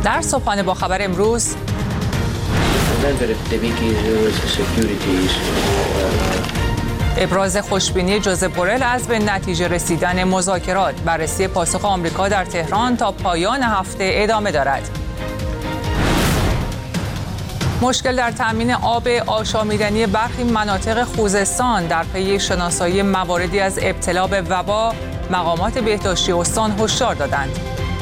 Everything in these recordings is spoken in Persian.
در صبحانه با خبر امروز ابراز خوشبینی جوزپ بورل از به نتیجه رسیدن مذاکرات. بررسی پاسخ آمریکا در تهران تا پایان هفته ادامه دارد. مشکل در تامین آب آشامیدنی برخی مناطق خوزستان. در پی شناسایی مواردی از ابتلا به وبا مقامات بهداشتی استان هشدار دادند.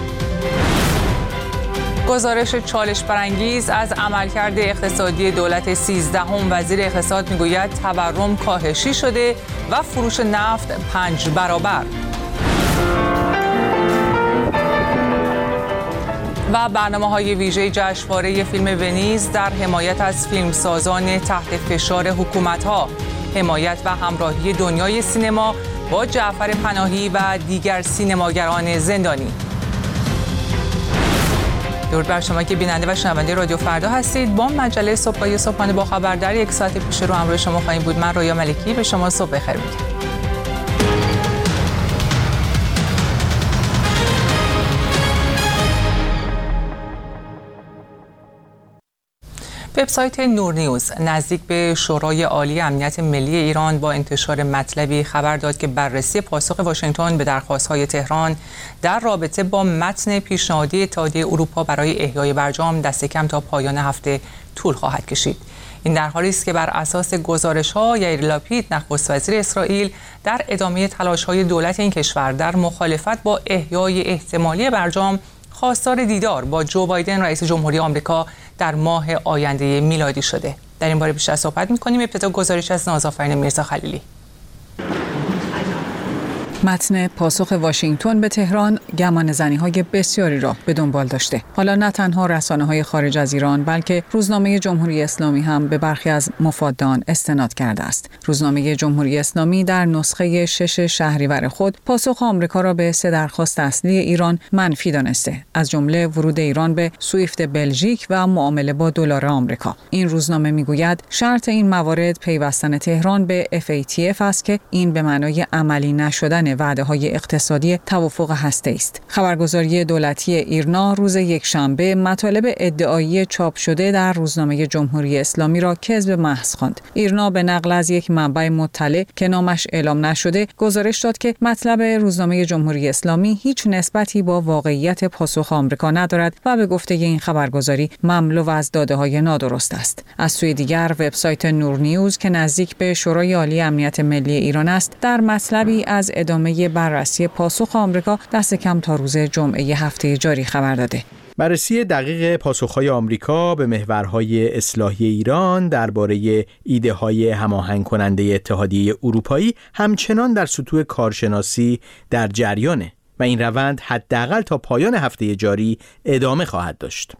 گزارش چالش برانگیز از عملکرد اقتصادی دولت 13 وزیر اقتصاد میگوید تورم کاهشی شده و فروش نفت 5 برابر. و برنامه‌های ویژه جشنواره فیلم ونیز در حمایت از فیلمسازان تحت فشار حکومت‌ها. حمایت و همراهی دنیای سینما با جعفر پناهی و دیگر سینماگران زندانی. درود بر شما که بیننده و شنونده رادیو فردا هستید. با مجله صبحانه با خبر در یک ساعت پیش رو همراه شما خواهیم بود. من رویا ملکی به شما صبح بخیر میگم. وبسایت نور نیوز نزدیک به شورای عالی امنیت ملی ایران با انتشار مطلبی خبر داد که بررسی پاسخ واشنگتن به درخواست‌های تهران در رابطه با متن پیشنهادی اتحادیه اروپا برای احیای برجام دست کم تا پایان هفته طول خواهد کشید. این در حالی است که بر اساس گزارش‌ها یائیر لاپید نخست وزیر اسرائیل در ادامه تلاش‌های دولت این کشور در مخالفت با احیای احتمالی برجام خواستار دیدار با جو بایدن رئیس جمهوری آمریکا در ماه آینده میلادی شده. در این باره بیشتر صحبت می‌کنیم. ابتدا گزارش از نازآفرین میرزا خلیلی. متن پاسخ واشنگتن به تهران گمانه‌زنی‌های بسیاری را به دنبال داشته. حالا نه تنها رسانه‌های خارج از ایران بلکه روزنامه جمهوری اسلامی هم به برخی از مفادان استناد کرده است. روزنامه جمهوری اسلامی در نسخه 6 شهریور خود پاسخ آمریکا را به 3 درخواست اصلی ایران منفی دانسته، از جمله ورود ایران به سویفت بلژیک و معامله با دلار آمریکا. این روزنامه میگوید شرط این موارد پیوستن تهران به FATF است که این به معنای عملی نشدن وعده‌های اقتصادی توافق هسته‌ای است. خبرگزاری دولتی ایرنا روز یکشنبه مطالب ادعایی چاپ شده در روزنامه جمهوری اسلامی را کذب محض خواند. ایرنا به نقل از یک منبع مطلع که نامش اعلام نشده گزارش داد که مطلب روزنامه جمهوری اسلامی هیچ نسبتی با واقعیت پاسخ آمریکا ندارد و به گفته این خبرگزاری مملو از داده‌های نادرست است. از سوی دیگر وبسایت نور نیوز که نزدیک به شورای عالی امنیت ملی ایران است در مطلبی از ادامه بررسی پاسخ آمریکا دست کم تا روز جمعه هفته جاری خبر داده. بررسی دقیق پاسخ‌های آمریکا به محورهای اصلاحی ایران درباره ایده‌های هماهنگ کننده اتحادیه اروپایی همچنان در سطوح کارشناسی در جریانه و این روند حداقل تا پایان هفته جاری ادامه خواهد داشت.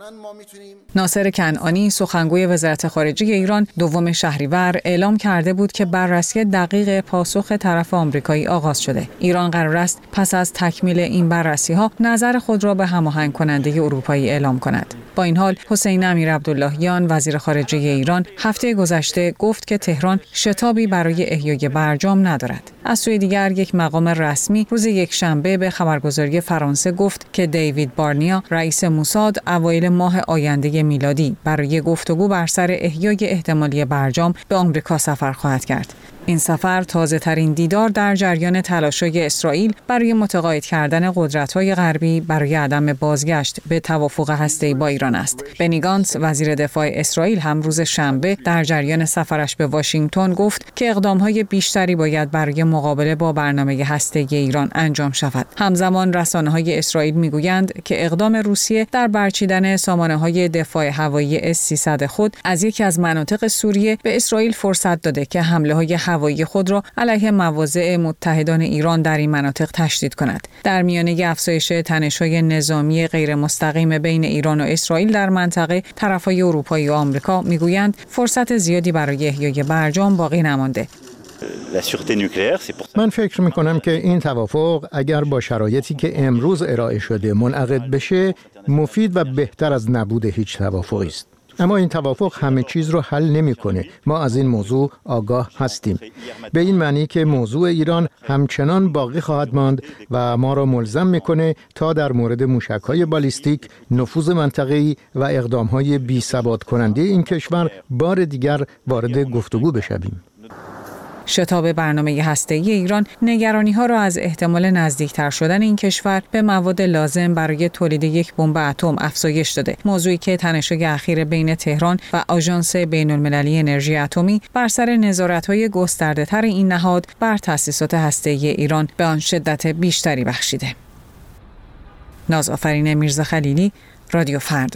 ناصر کنعانی سخنگوی وزارت خارجه ایران 2 شهریور اعلام کرده بود که بررسی دقیق پاسخ طرف آمریکایی آغاز شده. ایران قرار است پس از تکمیل این بررسی‌ها نظر خود را به هماهنگ کننده اروپایی اعلام کند. با این حال حسین امیرعبداللهیان وزیر خارجه ایران هفته گذشته گفت که تهران شتابی برای احیای برجام ندارد. از سوی دیگر یک مقام رسمی روز یکشنبه به خبرگزاری فرانسه گفت که دیوید بارنیا رئیس موساد اوایل ماه آینده میلادی برای گفتگو بر سر احیای احتمالی برجام به آمریکا سفر خواهد کرد. این سفر تازه‌ترین دیدار در جریان تلاش‌های اسرائیل برای متقاعد کردن قدرت‌های غربی برای عدم بازگشت به توافق هسته‌ای با ایران است. بنی گانتز وزیر دفاع اسرائیل هم روز شنبه در جریان سفرش به واشنگتن گفت که اقدام‌های بیشتری باید برای مقابله با برنامه هسته‌ای ایران انجام شود. همزمان رسانه‌های اسرائیل می‌گویند که اقدام روسیه در برچیدن سامانه‌های دفاع هوایی S-300 خود از یکی از مناطق سوریه به اسرائیل فرصت داده که حمله‌های هوایی خود را علیه مواضع متحدان ایران در این مناطق تشدید کند. در میانه افزایش تنش‌های نظامی غیر مستقیم بین ایران و اسرائیل در منطقه، طرف‌های اروپایی و آمریکا میگویند فرصت زیادی برای احیای برجام باقی نمانده. من فکر می‌کنم که این توافق اگر با شرایطی که امروز ارائه شده منعقد بشه، مفید و بهتر از نبود هیچ توافقی است. اما این توافق همه چیز رو حل نمی‌کنه. ما از این موضوع آگاه هستیم. به این معنی که موضوع ایران همچنان باقی خواهد ماند و ما را ملزم می‌کنه تا در مورد موشک‌های بالیستیک، نفوذ منطقه‌ای و اقدام‌های بی‌ثبات کننده این کشور بار دیگر وارد گفتگو بشویم. شتاب برنامه هسته‌ای ایران نگرانی‌ها را از احتمال نزدیکتر شدن این کشور به مواد لازم برای تولید یک بمب اتم افزایش داده. موضوعی که تنش‌های اخیر بین تهران و آژانس بین‌المللی انرژی اتمی بر سر نظارت‌های گسترده‌تر این نهاد بر تأسیسات هسته‌ای ایران به آن شدت بیشتری بخشیده. نازآفرین میرزاخلیلی، رادیو فردا.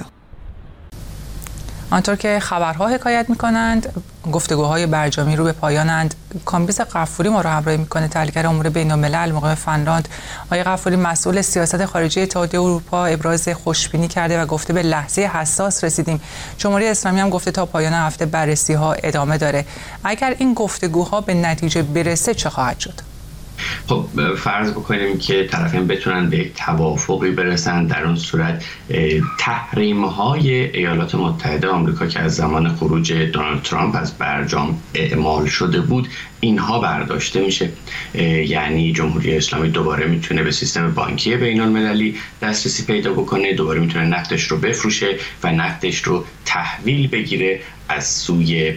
آنطور که خبرها حکایت می‌کنند، گفتگوهای برجامی رو به پایانند. کامبیز غفوری ما رو همراهی می‌کنه، تحلیلگر امور بین‌الملل مقیم فنلاند. آقای غفوری، مسئول سیاست خارجی اتحادیه اروپا ابراز خوشبینی کرده و گفته به لحظه حساس رسیدیم. جمهوری اسلامی هم گفته تا پایان هفته بررسی‌ها ادامه داره. اگر این گفتگوها به نتیجه برسه چه خواهد شد؟ خب فرض بکنیم که طرفین بتونن به یک توافقی برسن، در اون صورت تحریم‌های ایالات متحده آمریکا که از زمان خروج دونالد ترامپ از برجام اعمال شده بود، اینها برداشته میشه. یعنی جمهوری اسلامی دوباره میتونه به سیستم بانکی بین‌المللی دسترسی پیدا بکنه، دوباره میتونه نفتش رو بفروشه و نفتش رو تحویل بگیره از سوی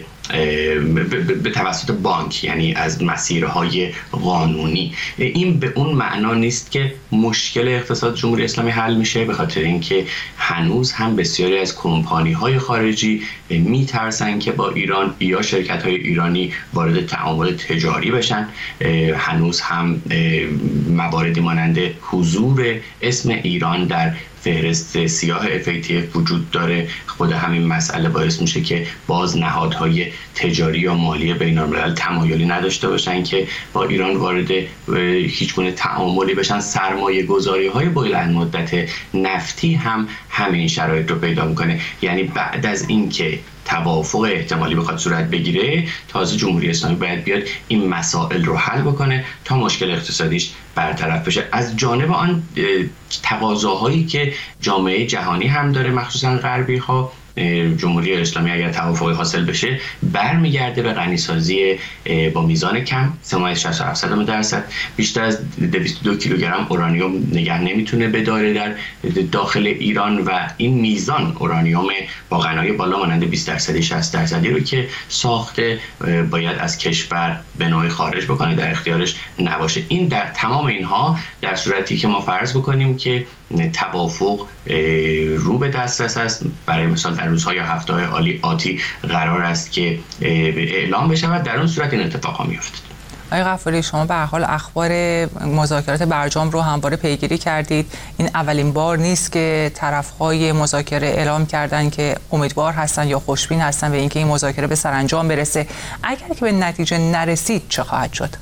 به توسط بانک، یعنی از مسیرهای قانونی. این به اون معنا نیست که مشکل اقتصاد جمهوری اسلامی حل میشه، به خاطر اینکه هنوز هم بسیاری از کمپانی‌های خارجی میترسن که با ایران یا شرکت‌های ایرانی وارد تعامل تجاری بشن. هنوز هم مواردی مانند حضور اسم ایران در فهرست سیاه FATF وجود داره. خود همین مسئله باعث میشه که باز نهادهای تجاری یا مالی بین‌الملل تمایلی نداشته باشن که با ایران وارد هیچ گونه تعاملی بشن. سرمایه گذاری های بلند مدت نفتی هم همین شرایط رو پیدا میکنه. یعنی بعد از اینکه توافق احتمالی بخواد صورت بگیره، تازه جمهوری اسلامی باید بیاد این مسائل رو حل بکنه تا مشکل اقتصادیش برطرف بشه. از جانب آن تقاضاهایی که جامعه جهانی هم داره، مخصوصا غربی ها، جمهوری اسلامی اگر توافقی حاصل بشه برمیگرده به غنیسازی با میزان کم 0.67%، بیشتر از 202 کیلوگرم اورانیوم نگه نمیتونه بداره در داخل ایران و این میزان اورانیوم با غنای بالا مانند 20% 60% رو که ساخته باید از کشور به نوعی خارج بکنه، در اختیارش نباشه. این در تمام اینها در صورتی که ما فرض بکنیم که توافق رو به دسترس است، برای مثال در روزهای یا هفته‌های آتی قرار است که اعلام بشود، در اون صورت این اتفاق میفته. آقای غفوری، شما به هر حال اخبار مذاکرات برجام رو همواره پیگیری کردید. این اولین بار نیست که طرف‌های مذاکره اعلام کردن که امیدوار هستن یا خوشبین هستن به اینکه این مذاکره به سرانجام برسه. اگر که به نتیجه نرسید چه خواهد شد؟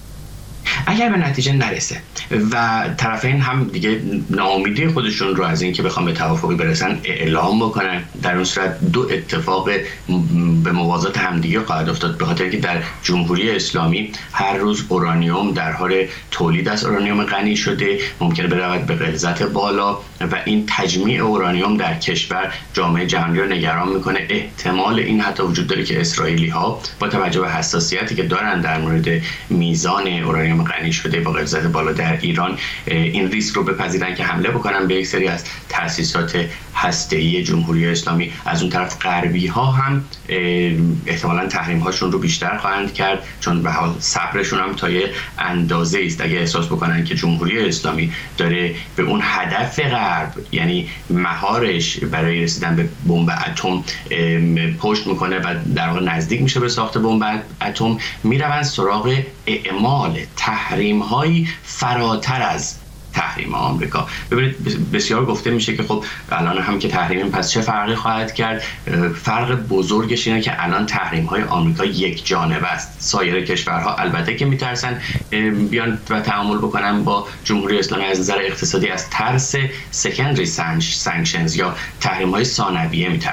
اگر به نتیجه نرسه و طرفین هم دیگه ناامیدی خودشون رو از اینکه بخوام به توافقی برسن اعلام بکنن، در اون صورت دو اتفاق به موازات همدیگه خواهد افتاد. به خاطر که در جمهوری اسلامی هر روز اورانیوم در حال تولید از اورانیوم غنی شده، ممکنه برود به غلظت بالا و این تجمیع اورانیوم در کشور جامعه جهانی رو نگران میکنه. احتمال این حتی وجود داره که اسرائیلی ها با توجه به حساسیتی که دارن در مورد میزان اورانیوم غنی شده با غلظت بالا در ایران، این ریسک رو بپذیرن که حمله بکنن به یک سری از تأسیسات هسته‌ای جمهوری اسلامی. از اون طرف غربی ها هم احتمالاً تحریم هاشون رو بیشتر خواهند کرد، چون به حال صبرشون هم تا یه اندازه است. اگه احساس بکنن که جمهوری اسلامی داره به اون هدف غرب، یعنی مهارش برای رسیدن به بمب اتم پشت میکنه و در واقع نزدیک میشه به ساخت بمب اتم، میروند سراغ اعمال تحریم هایی فراتر از تحریم آمریکا. ببینید بسیار گفته میشه که خب الان هم که تحریم، پس چه فرقی خواهد کرد؟ فرق بزرگش اینه که الان تحریم های آمریکا یک جانبه است. سایر کشورها البته که میترسن بیان و تعامل بکنن با جمهوری اسلامی از نظر اقتصادی، از ترس سکندری سانکشنز یا تحریم های ثانویه میترسن.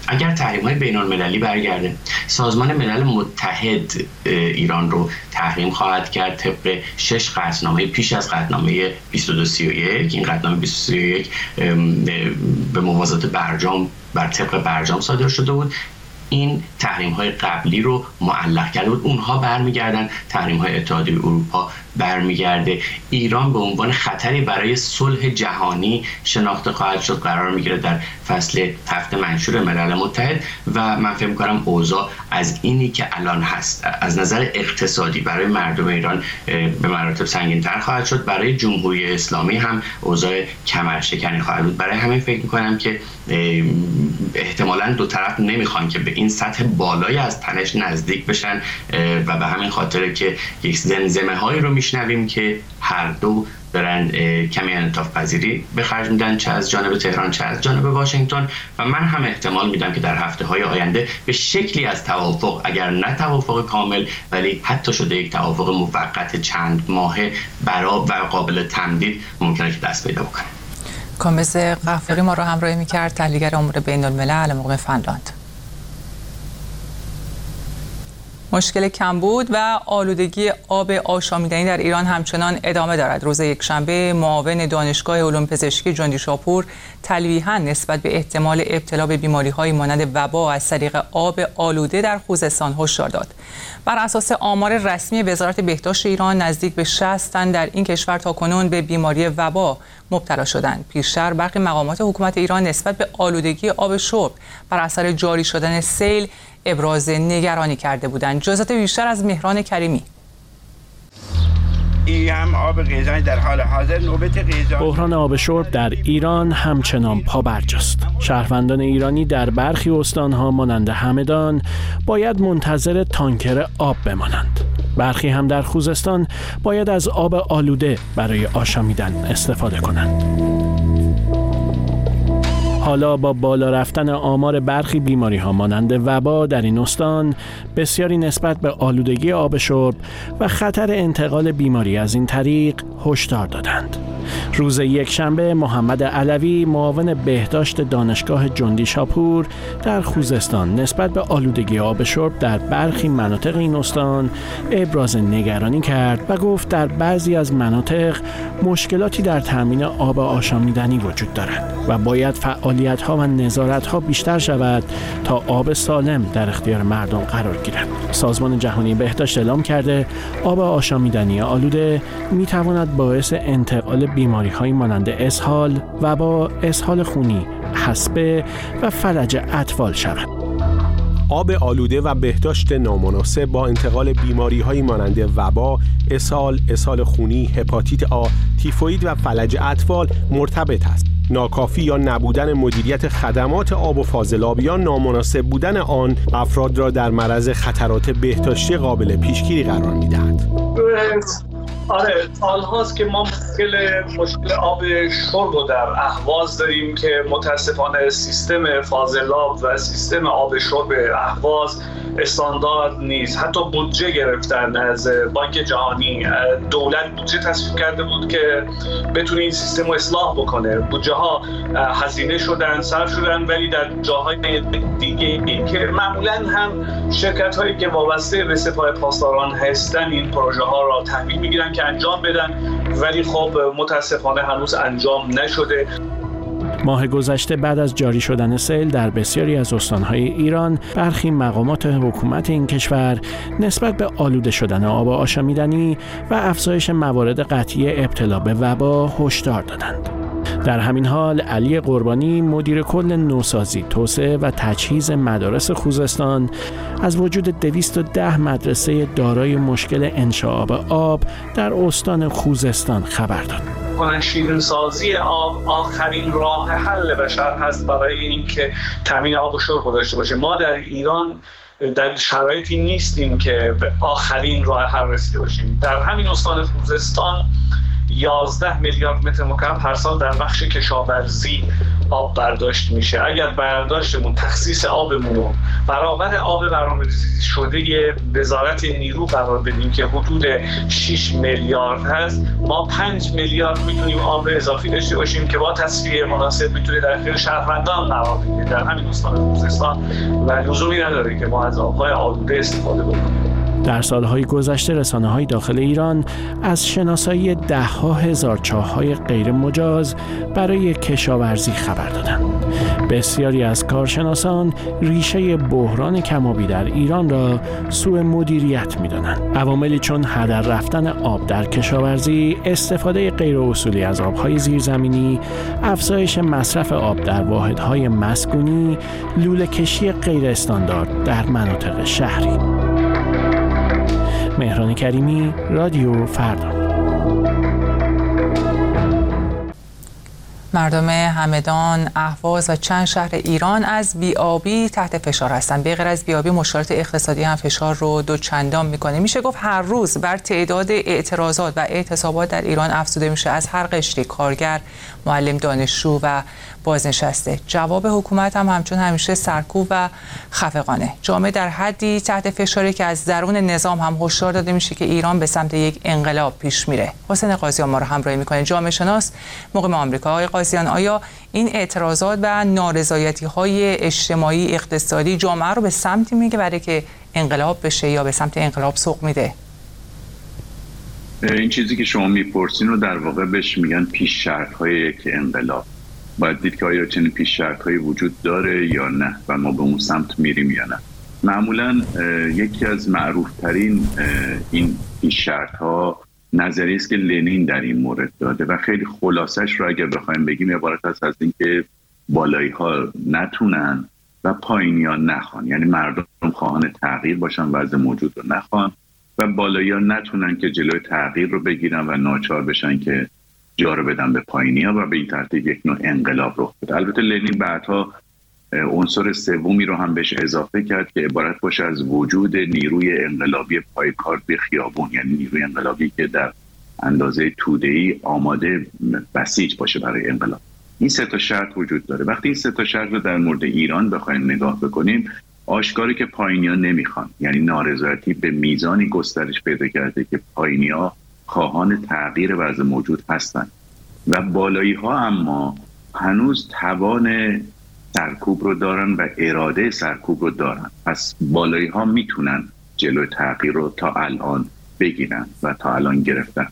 اگر تحریم‌های بین‌المللی برگرده، سازمان ملل متحد ایران رو تحریم خواهد کرد طبق 6 قطعنامه پیش از قطعنامه 2231. این قطعنامه 2231 به موازات برجام بر طبق برجام صادر شده بود. این تحریم‌های قبلی رو معلق کرده بود، اونها برمیگردن، تحریم‌های اتحادیه اروپا برمیگرده. ایران به عنوان خطری برای صلح جهانی شناخته خواهد شد، قرار میگیره در فصل 7 منشور ملل متحد و من فکر می‌کنم اوضاع از اینی که الان هست از نظر اقتصادی برای مردم ایران به مراتب سنگین‌تر خواهد شد. برای جمهوری اسلامی هم اوضاع کمرشکنی خواهد بود. برای همین فکر می‌کنم که احتمالاً دو طرف نمیخوان که به این سطح بالایی از تنش نزدیک بشن و به همین خاطره که یک زمزمه‌هایی رو میشنویم که هر دو دارن کمی انعطاف پذیری به خرج میدن، چه از جانب تهران چه از جانب واشنگتن، و من هم احتمال میدم که در هفته‌های آینده به شکلی از توافق، اگر نه توافق کامل ولی حتی شده یک توافق موقت چند ماهه و قابل تمدید ممکنه که دست پیدا بکنه. کامز غفاری ما رو همراهی می‌کرد، تحلیلگر امور بین‌الملل موقع فنلاند. مشکل کمبود و آلودگی آب آشامیدنی در ایران همچنان ادامه دارد. روز یکشنبه معاون دانشگاه علوم پزشکی جندی شاپور تلویحاً نسبت به احتمال ابتلا به بیماری‌های مانند وبا از طریق آب آلوده در خوزستان هشدار داد. بر اساس آمار رسمی وزارت بهداشت ایران نزدیک به 60 تن در این کشور تاکنون به بیماری وبا مبتلا شدند. پیشتر برخی مقامات حکومت ایران نسبت به آلودگی آب شرب بر اثر جاری شدن سیل ابراز نگرانی کرده بودند. جزئیات بیشتر از مهران کریمی. بحران آب شرب در ایران همچنان پابرجاست. شهروندان ایرانی در برخی استانها مانند همدان باید منتظر تانکر آب بمانند. برخی هم در خوزستان باید از آب آلوده برای آشامیدن استفاده کنند. حالا با بالا رفتن آمار برخی بیماری‌ها مانند وبا در این استان، بسیاری نسبت به آلودگی آب شرب و خطر انتقال بیماری از این طریق هشدار دادند. روز یکشنبه محمد علوی معاون بهداشت دانشگاه جندی شاپور در خوزستان نسبت به آلودگی آب شرب در برخی مناطق این استان ابراز نگرانی کرد و گفت در بعضی از مناطق مشکلاتی در تامین آب آشامیدنی وجود دارد و باید فعالیت‌ها و نظارت‌ها بیشتر شود تا آب سالم در اختیار مردم قرار گیرد. سازمان جهانی بهداشت اعلام کرده آب آشامیدنی آلوده می‌تواند باعث انتقال بیماری‌های مانند اسهال، وبا، اسهال خونی، حصبه و فلج اطفال شود. آب آلوده و بهداشت نامناسب با انتقال بیماری‌های مانند وبا، اسهال خونی، هپاتیت آ، تیفوئید و فلج اطفال مرتبط است. ناکافی یا نبودن مدیریت خدمات آب و فاضلاب یا نامناسب بودن آن افراد را در معرض خطرات بهداشتی قابل پیشگیری قرار می‌دهد. آره، سال‌هاست که ما مشکل آب شرب رو در اهواز داریم که متاسفانه سیستم فاضلاب و سیستم آب شرب اهواز استاندارد نیست. حتی بودجه گرفتن از بانک جهانی، دولت بودجه تصویب کرده بود که بتونه این سیستم رو اصلاح بکنه. بودجه ها هزینه شدن، صرف شدن، ولی در جاهای دیگه که معمولاً هم شرکت هایی که وابسته به سپاه پاسداران هستن این پروژه ها را تحویل میگیرن که انجام بدن، ولی خب متاسفانه هنوز انجام نشده. ماه گذشته بعد از جاری شدن سیل در بسیاری از استانهای ایران، برخی مقامات حکومت این کشور نسبت به آلوده شدن آب آشامیدنی و افزایش موارد قطعی ابتلا به وبا هشدار دادند. در همین حال علی قربانی مدیر کل نوسازی، توسعه و تجهیز مدارس خوزستان از وجود 210 مدرسه دارای مشکل انشعاب آب در استان خوزستان خبر داد. شیرین‌سازی آب آخرین راه حل بشر هست برای اینکه تامین آب و شرب داشته باشه. ما در ایران در شرایطی نیستیم که به آخرین راه حل رسیده باشیم. در همین استان خوزستان 11 میلیارد متر مکعب هر سال در بخش کشاورزی آب برداشت میشه. اگر برداشتمون تخصیص آبمون رو برابر آب برنامه‌ریزی شده وزارت نیرو قرار بدیم که حدود 6 میلیارد هست، ما 5 میلیارد میتونیم آب اضافی داشته باشیم که با تصفیه مناسب میتونه در اختیار شهروندان قرار بگیره در همین استان خوزستان و لزومی نداره که ما از آبهای آلوده استفاده بکنیم. در سالهای گذشته رسانه‌های داخل ایران از شناسایی ده‌ها هزار چاه‌های غیر مجاز برای کشاورزی خبر دادند. بسیاری از کارشناسان ریشه بحران کم‌آبی در ایران را سوء مدیریت می‌دانند. عواملی چون هدر رفتن آب در کشاورزی، استفاده غیر اصولی از آب‌های زیرزمینی، افزایش مصرف آب در واحدهای مسکونی، لوله‌کشی غیر استاندارد در مناطق شهری. مهران کریمی، رادیو فردا. مردم همدان، اهواز و چند شهر ایران از بی‌آبی تحت فشار هستند. به غیر از بی‌آبی مشکلات اقتصادی هم فشار رو دوچندان میکنه. میشه گفت هر روز بر تعداد اعتراضات و اعتصابات در ایران افزوده میشه، از هر قشری، کارگر، معلم، دانشجو و بازنشسته. جواب حکومت هم همچون همیشه سرکوب و خفقانه. جامعه در حدی تحت فشاری که از درون نظام هم هشدار داده میشه که ایران به سمت یک انقلاب پیش میره. حسین قاضیان ما رو همراهی میکنه، جامعه شناس مقیم آمریکا. آقای قاضیان، آیا این اعتراضات و نارضایتی‌های اجتماعی اقتصادی جامعه رو به سمتی میگه برای که انقلاب بشه یا به سمت انقلاب سوق میده؟ این چیزی که شما میپرسین رو در واقع بهش میگن پیش شرط‌های یک انقلاب. باید دید که آیا چنین پیش شرط‌هایی وجود داره یا نه و ما به اون سمت میریم یا نه. معمولاً یکی از معروف‌ترین این پیش شرط‌ها نظریه است که لنین در این مورد داده و خیلی خلاصش رو اگر بخوایم بگیم عبارت است از اینکه بالایی‌ها نتونن و پایینی‌ها نخوان، یعنی مردم خواهان تغییر باشن، وضع موجود رو نخوان و بالایی‌ها نتونن که جلوی تغییر رو بگیرن و ناچار بشن که جا رو بدن به پایینی‌ها و به این ترتیب یک نوع انقلاب رخ بده. البته لنین بعدها عنصر سومی رو هم بهش اضافه کرد که عبارت باشه از وجود نیروی انقلابی پایکار به خیابون، یعنی نیروی انقلابی که در اندازه توده‌ای آماده بسیج باشه برای انقلاب. این سه تا شرط وجود داره. وقتی این سه تا شرط رو در مورد ایران بخوایم نگاه بکنیم، آشکاره که پایینی‌ها نمیخوان، یعنی نارضایتی به میزانی گسترش پیدا کرده که پایینی‌ها خواهان تغییر وضع موجود هستند و بالایی‌ها اما هنوز توان سرکوب رو دارن و اراده سرکوب رو دارن. پس بالایی‌ها میتونن جلوی تغییر رو تا الان بگیرن و تا الان گرفتن.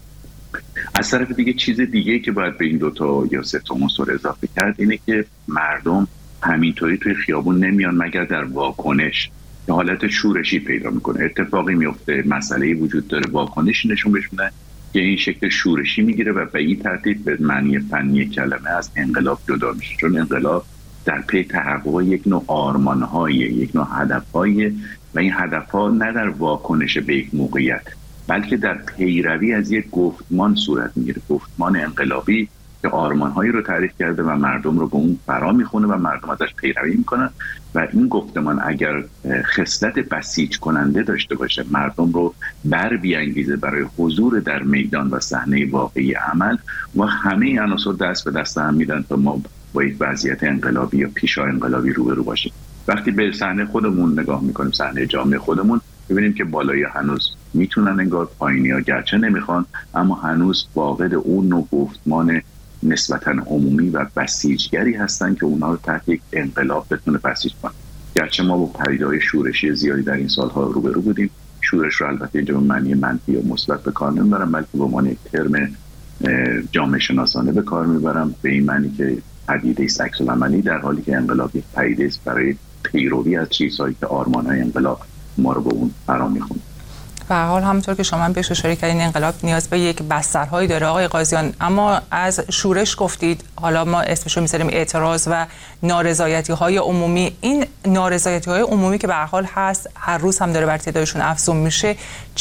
از طرف دیگه چیز دیگه که باید به این دوتا یا سه تا عنصر اضافه کرد اینه که مردم همینطوری توی خیابون نمیان مگر در واکنش که حالت شورشی پیدا میکنه. اتفاقی میفته، مسئله‌ای وجود داره، واکنشی نشون بده که این شکل شورشی میگیره و به این ترتیب به معنی فنی کلمه از انقلاب جدا میشه. چون انقلاب در پی تحقق یک نوع آرمان‌های، یک نوع هدف‌های و این هدف‌ها نه در واکنش به یک موقعیت بلکه در پیروی از یک گفتمان صورت میگیره، گفتمان انقلابی که آرمان‌هایی رو تعریف کرده و مردم رو به اون فرا میخونه و مردم ازش پیروی میکنن و این گفتمان اگر خصلت بسیج کننده داشته باشه، مردم رو بر بیانگیزه برای حضور در میدان و صحنه واقعی عمل و همه عناصر دست به دست هم میدن تا ما با یک وضعیت انقلابی یا پیشا انقلابی روبرو باشیم. وقتی به صحنه خودمون نگاه میکنیم، صحنه جامعه خودمون، ببینیم که بالایی هنوز میتونن انگار، پایینی‌ها گرچه نمیخوان اما هنوز فاقد اون نوع گفتمان نسبتاً عمومی و بسیجگری هستن که اونا رو تحت یک انقلاب بتونه بسیج کنن. گرچه ما با پدیده‌های شورشی زیادی در این سالها روبرو بودیم، شورش رو البته اینجا به معنی منفی یا مثبت به کار نمیبرم بلکه به معنی یک ترم جامعه شناسانه به کار میبرم، به این معنی که پدیده است عکس‌العملی، در حالی که انقلاب یک پدیده است برای پیروی از چیزهایی که آرمان‌های انقلاب ما رو به اون فرا می‌خونه. به هر حال همونطور که شما بهش اشاره کردین انقلاب نیاز به یک بسترهایی داره آقای قاضیان، اما از شورش گفتید، حالا ما اسمشو می‌ذاریم اعتراض و نارضایتی‌های عمومی. این نارضایتی‌های عمومی که به هر حال هست، هر روز هم داره بر تعدادشون افزون میشه،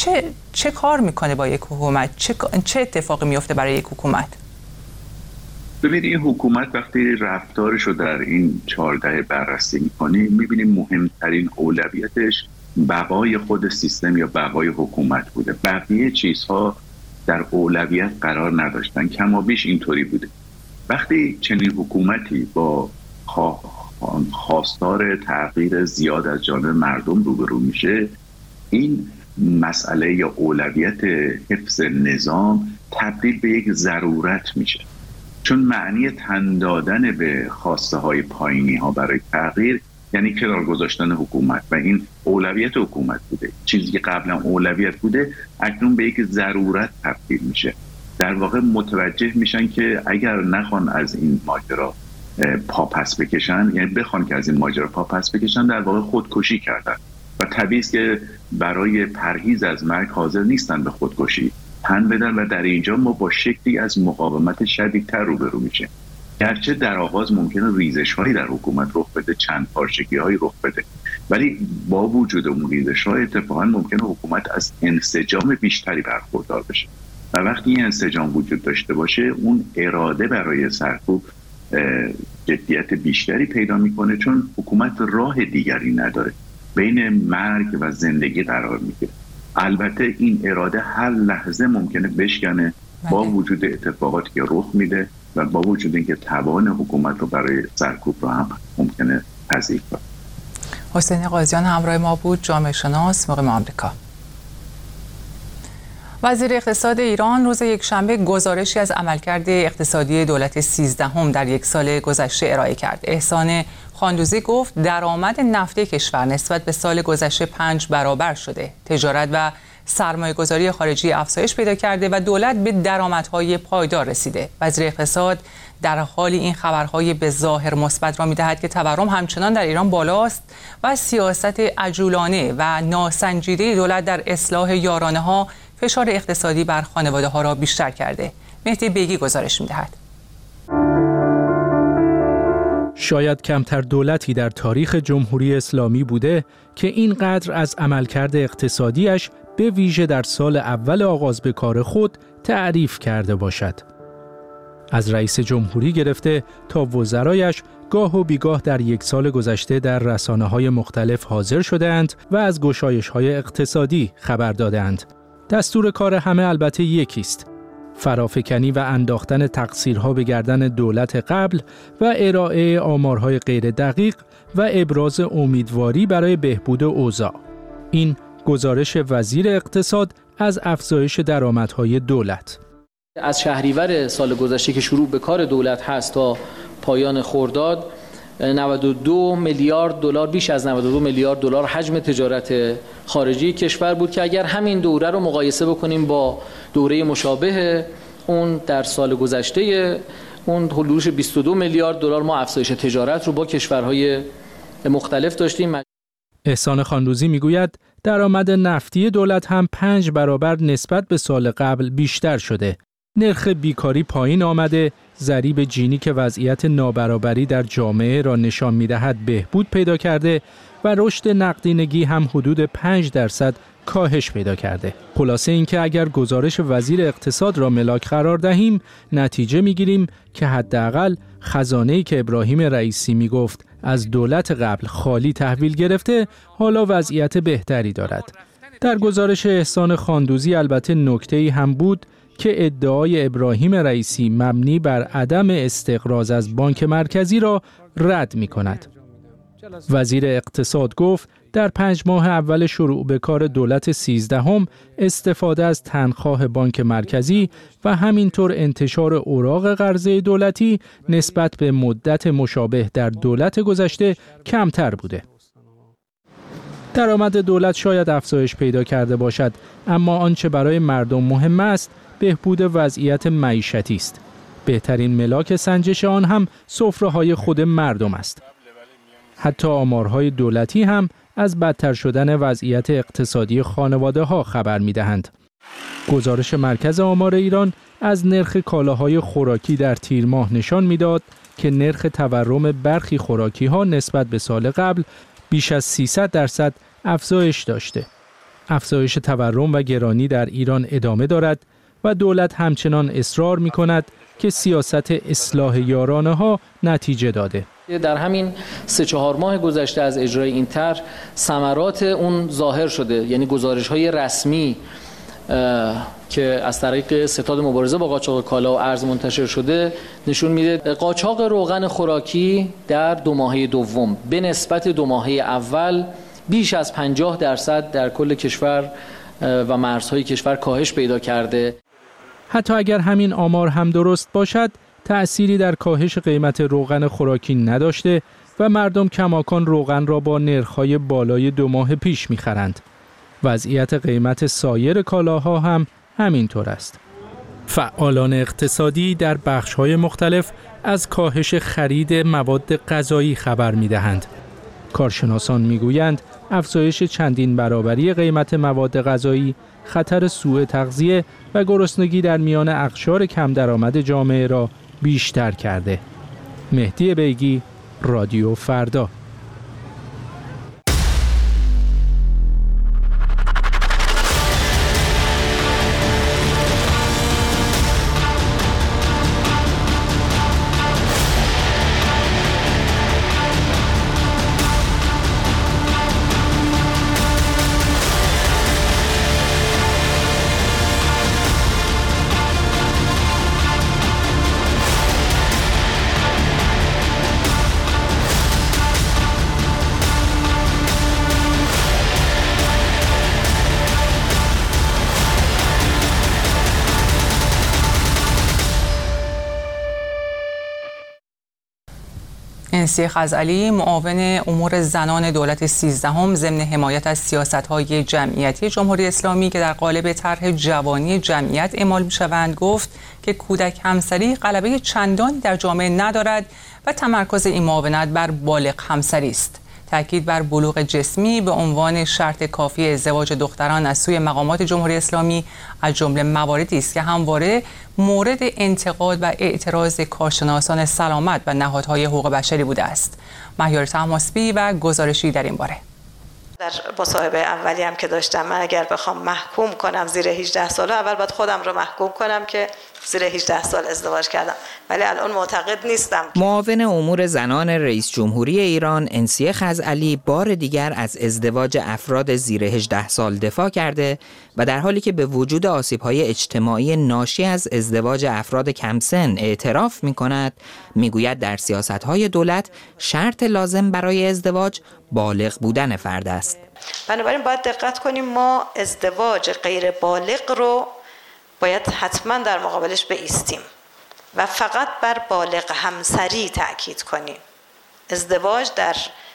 چه کار میکنه با یک حکومت؟ چه اتفاقی میفته برای یک حکومت؟ ببینید این حکومت وقتی رفتارش رو در این 4 دهه بررسی می‌کنیم می‌بینیم مهمترین اولویتش بقای خود سیستم یا بقای حکومت بوده. بقیه چیزها در اولویت قرار نداشتن. کمابیش اینطوری بوده. وقتی چنین حکومتی با خواستار تغییر زیاد از جانب مردم روبرو میشه، این مسئله یا اولویت حفظ نظام تبدیل به یک ضرورت میشه، چون معنی تن دادن به خواسته های پایینی ها برای تغییر یعنی کنار گذاشتن حکومت و این اولویت حکومت بوده. چیزی که قبلا اولویت بوده اکنون به یک ضرورت تبدیل میشه. در واقع متوجه میشن که اگر نخوان از این ماجرا پاپس بکشن، یعنی بخوان که از این ماجرا پاپس بکشن، در واقع خودکشی کردن و طبیعی است که برای پرهیز از مرگ حاضر نیستن به خودکشی تن بدن و در اینجا ما با شکلی از مقاومت شدیدتر روبرو میشه. گرچه در آغاز ممکنه ریزش‌هایی در حکومت رخ بده، چند پارچگی‌هایی رخ بده، ولی با وجود اون ریزش‌ها اتفاقاً ممکنه حکومت از انسجام بیشتری برخوردار بشه و وقتی این انسجام وجود داشته باشه اون اراده برای سرکوب جدیت بیشتری پیدا میکنه، چون حکومت راه دیگری نداره، بین مرگ و زندگی قرار میگیره. البته این اراده هر لحظه ممکنه بشکنه با وجود اتفاقاتی که رخ میده و با وجود اینکه توان حکومت رو برای سرکوب رو هم ممکنه تضعیف کنه. حسین قاضیان همراه ما بود، جامعه شناس مقیم آمریکا. وزیر اقتصاد ایران روز یکشنبه گزارشی از عملکرد اقتصادی دولت 13 در یک سال گذشته ارائه کرد. احسان خاندوزی گفت درآمد نفتی کشور نسبت به سال گذشته 5 برابر شده. تجارت و سرمایه‌گذاری خارجی افزایش پیدا کرده و دولت به درآمدهای پایدار رسیده. وزیر اقتصاد در حال این خبرهای به ظاهر مثبت را می‌دهد که تورم همچنان در ایران بالاست و سیاست عجولانه و ناسنجیده دولت در اصلاح یارانه‌ها فشار اقتصادی بر خانواده‌ها را بیشتر کرده. مهدی بیگی گزارش می‌دهد. شاید کمتر دولتی در تاریخ جمهوری اسلامی بوده که اینقدر از عملکرد اقتصادیش به ویژه در سال اول آغاز به کار خود تعریف کرده باشد. از رئیس جمهوری گرفته تا وزرایش گاه و بیگاه در یک سال گذشته در رسانه‌های مختلف حاضر شده‌اند و از گشایش‌های اقتصادی خبر داده‌اند. دستور کار همه البته یکیست: فرافکنی و انداختن تقصیرها به گردن دولت قبل و ارائه آمارهای غیر دقیق و ابراز امیدواری برای بهبود اوضاع. این گزارش وزیر اقتصاد از افزایش درآمدهای دولت. از شهریور سال گذشته که شروع به کار دولت هست تا پایان خرداد 92 میلیارد دلار، بیش از 92 میلیارد دلار حجم تجارت خارجی کشور بود که اگر همین دوره رو مقایسه بکنیم با دوره مشابه اون در سال گذشته، اون حدود 22 میلیارد دلار ما افزایش تجارت رو با کشورهای مختلف داشتیم. احسان خاندوزی میگوید درآمد نفتی دولت هم 5 برابر نسبت به سال قبل بیشتر شده. نرخ بیکاری پایین آمده، ضریب جینی که وضعیت نابرابری در جامعه را نشان می‌دهد بهبود پیدا کرده و رشد نقدینگی هم حدود 5% کاهش پیدا کرده. خلاصه اینکه اگر گزارش وزیر اقتصاد را ملاک قرار دهیم، نتیجه می‌گیریم که حداقل خزانه‌ای که ابراهیم رئیسی میگفت از دولت قبل خالی تحویل گرفته، حالا وضعیت بهتری دارد. در گزارش احسان خاندوزی البته نکته‌ای هم بود که ادعای ابراهیم رئیسی مبنی بر عدم استقراض از بانک مرکزی را رد می کند. وزیر اقتصاد گفت در 5 ماه اول شروع به کار دولت 13 استفاده از تنخواه بانک مرکزی و همینطور انتشار اوراق قرضه دولتی نسبت به مدت مشابه در دولت گذشته کمتر بوده. درآمد دولت شاید افزایش پیدا کرده باشد، اما آنچه برای مردم مهم است بهبود وضعیت معیشتی است. بهترین ملاک سنجش آن هم سفره‌های خود مردم است. حتی آمارهای دولتی هم از بدتر شدن وضعیت اقتصادی خانواده‌ها خبر می‌دهند. گزارش مرکز آمار ایران از نرخ کالاهای خوراکی در تیر ماه نشان می‌داد که نرخ تورم برخی خوراکی‌ها نسبت به سال قبل بیش از 300% افزایش داشته. افزایش تورم و گرانی در ایران ادامه دارد و دولت همچنان اصرار می‌کند که سیاست اصلاح یارانه‌ها نتیجه داده. در همین 3-4 ماه گذشته از اجرای این طرح ثمرات اون ظاهر شده، یعنی گزارش‌های رسمی که از طریق ستاد مبارزه با قاچاق کالا و ارز منتشر شده نشون میده قاچاق روغن خوراکی در 2 ماهه دوم به نسبت 2 ماهه اول بیش از 50% در کل کشور و مرزهای کشور کاهش پیدا کرده. حتی اگر همین آمار هم درست باشد، تأثیری در کاهش قیمت روغن خوراکی نداشته و مردم کماکان روغن را با نرخ‌های بالای 2 ماه پیش می‌خرند. وضعیت قیمت سایر کالاها هم همینطور است. فعالان اقتصادی در بخش‌های مختلف از کاهش خرید مواد غذایی خبر می‌دهند. کارشناسان می‌گویند افزایش چندین برابری قیمت مواد غذایی خطر سوء تغذیه و گرسنگی در میان اقشار کم درآمد جامعه را بیشتر کرده. مهدی بیگی، رادیو فردا. انسی خزعلی، معاون امور زنان دولت 13 ضمن حمایت از سیاست‌های جمعیتی جمهوری اسلامی که در قالب طرح جوانی جمعیت اعمال می‌شوند، گفت که کودک همسری غلبه چندانی در جامعه ندارد و تمرکز این معاونت بر بالغ همسری است. تاکید بر بلوغ جسمی به عنوان شرط کافی ازدواج دختران از سوی مقامات جمهوری اسلامی از جمله مواردی است که همواره مورد انتقاد و اعتراض کارشناسان سلامت و نهادهای حقوق بشری بوده است. مهیار طهماسبی و گزارشی در این باره. در مصاحبه اولی هم که داشتم، من اگر بخوام محکوم کنم زیر 18 ساله، اول باید خودم رو محکوم کنم که زیر 18 سال ازدواج کردم، ولی الان معتقد نیستم. معاون امور زنان رئیس جمهوری ایران انسی خزعلی بار دیگر از ازدواج افراد زیر 18 سال دفاع کرده و در حالی که به وجود آسیب‌های اجتماعی ناشی از ازدواج افراد کم سن اعتراف می‌کند، می‌گوید در سیاست‌های دولت شرط لازم برای ازدواج بالغ بودن فرد است. بنابراین باید دقت کنیم، ما ازدواج غیر بالغ رو باید حتما در مقابلش بایستیم و فقط بر بالغ همسری تأکید کنیم. ازدواج در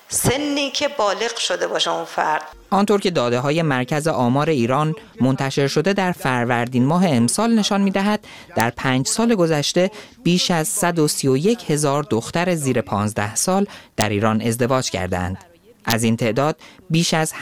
سنی که بالغ شده باشه اون فرد. آنطور که داده‌های مرکز آمار ایران منتشر شده در فروردین ماه امسال نشان می‌دهد در 5 سال گذشته بیش از 131,000 دختر زیر 15 سال در ایران ازدواج کردند. از این تعداد بیش از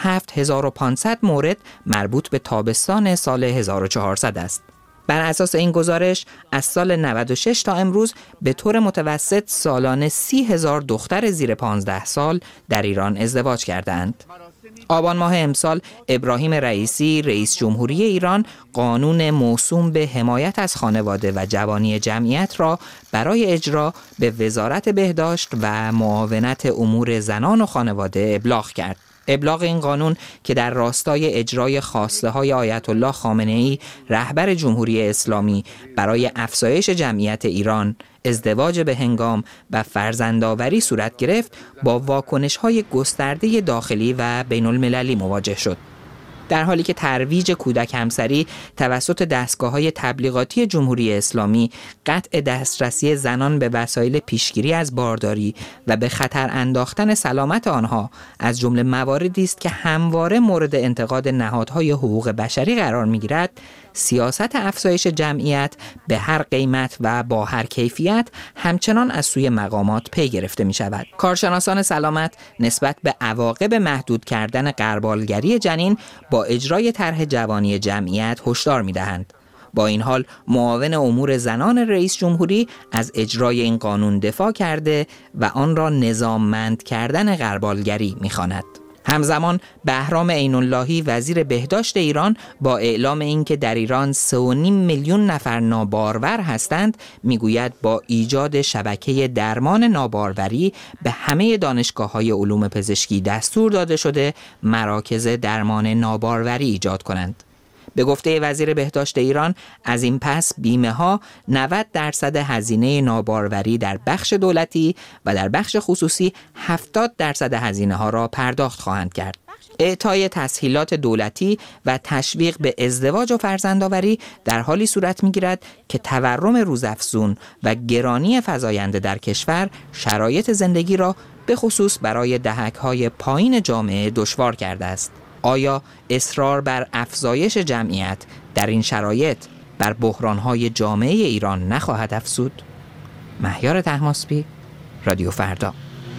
7500 مورد مربوط به تابستان سال 1400 است. بر اساس این گزارش از سال 96 تا امروز به طور متوسط سالانه 30,000 دختر زیر 15 سال در ایران ازدواج کردند. آبان ماه امسال ابراهیم رئیسی رئیس جمهوری ایران قانون موسوم به حمایت از خانواده و جوانی جمعیت را برای اجرا به وزارت بهداشت و معاونت امور زنان و خانواده ابلاغ کرد. ابلاغ این قانون که در راستای اجرای خواسته‌های آیت الله خامنه‌ای رهبر جمهوری اسلامی برای افزایش جمعیت ایران، ازدواج به هنگام و فرزندآوری صورت گرفت، با واکنش‌های گسترده داخلی و بین‌المللی مواجه شد. در حالی که ترویج کودک همسری توسط دستگاه‌های تبلیغاتی جمهوری اسلامی قطع دسترسی زنان به وسایل پیشگیری از بارداری و به خطر انداختن سلامت آنها از جمله مواردی است که همواره مورد انتقاد نهادهای حقوق بشری قرار می‌گیرد، سیاست افزایش جمعیت به هر قیمت و با هر کیفیت همچنان از سوی مقامات پی گرفته می شود. کارشناسان سلامت نسبت به عواقب محدود کردن غربالگری جنین با اجرای طرح جوانی جمعیت هشدار می دهند. با این حال معاون امور زنان رئیس جمهوری از اجرای این قانون دفاع کرده و آن را نظاممند کردن غربالگری می خواند. همزمان بهرام عین‌اللهی وزیر بهداشت ایران با اعلام اینکه در ایران 3.5 میلیون نفر نابارور هستند، میگوید با ایجاد شبکه درمان ناباروری به همه دانشگاه‌های علوم پزشکی دستور داده شده مراکز درمان ناباروری ایجاد کنند. به گفته وزیر بهداشت ایران، از این پس بیمه ها 90% هزینه ناباروری در بخش دولتی و در بخش خصوصی 70% هزینه ها را پرداخت خواهند کرد. اعطای تسهیلات دولتی و تشویق به ازدواج و فرزندآوری در حالی صورت می‌گیرد که تورم روزافزون و گرانی فزاینده در کشور شرایط زندگی را به خصوص برای دهک‌های پایین جامعه دشوار کرده است. آیا اصرار بر افزایش جمعیت در این شرایط بر بحران‌های جامعه ایران نخواهد افزود؟ مهیار طهماسبی، رادیو فردا.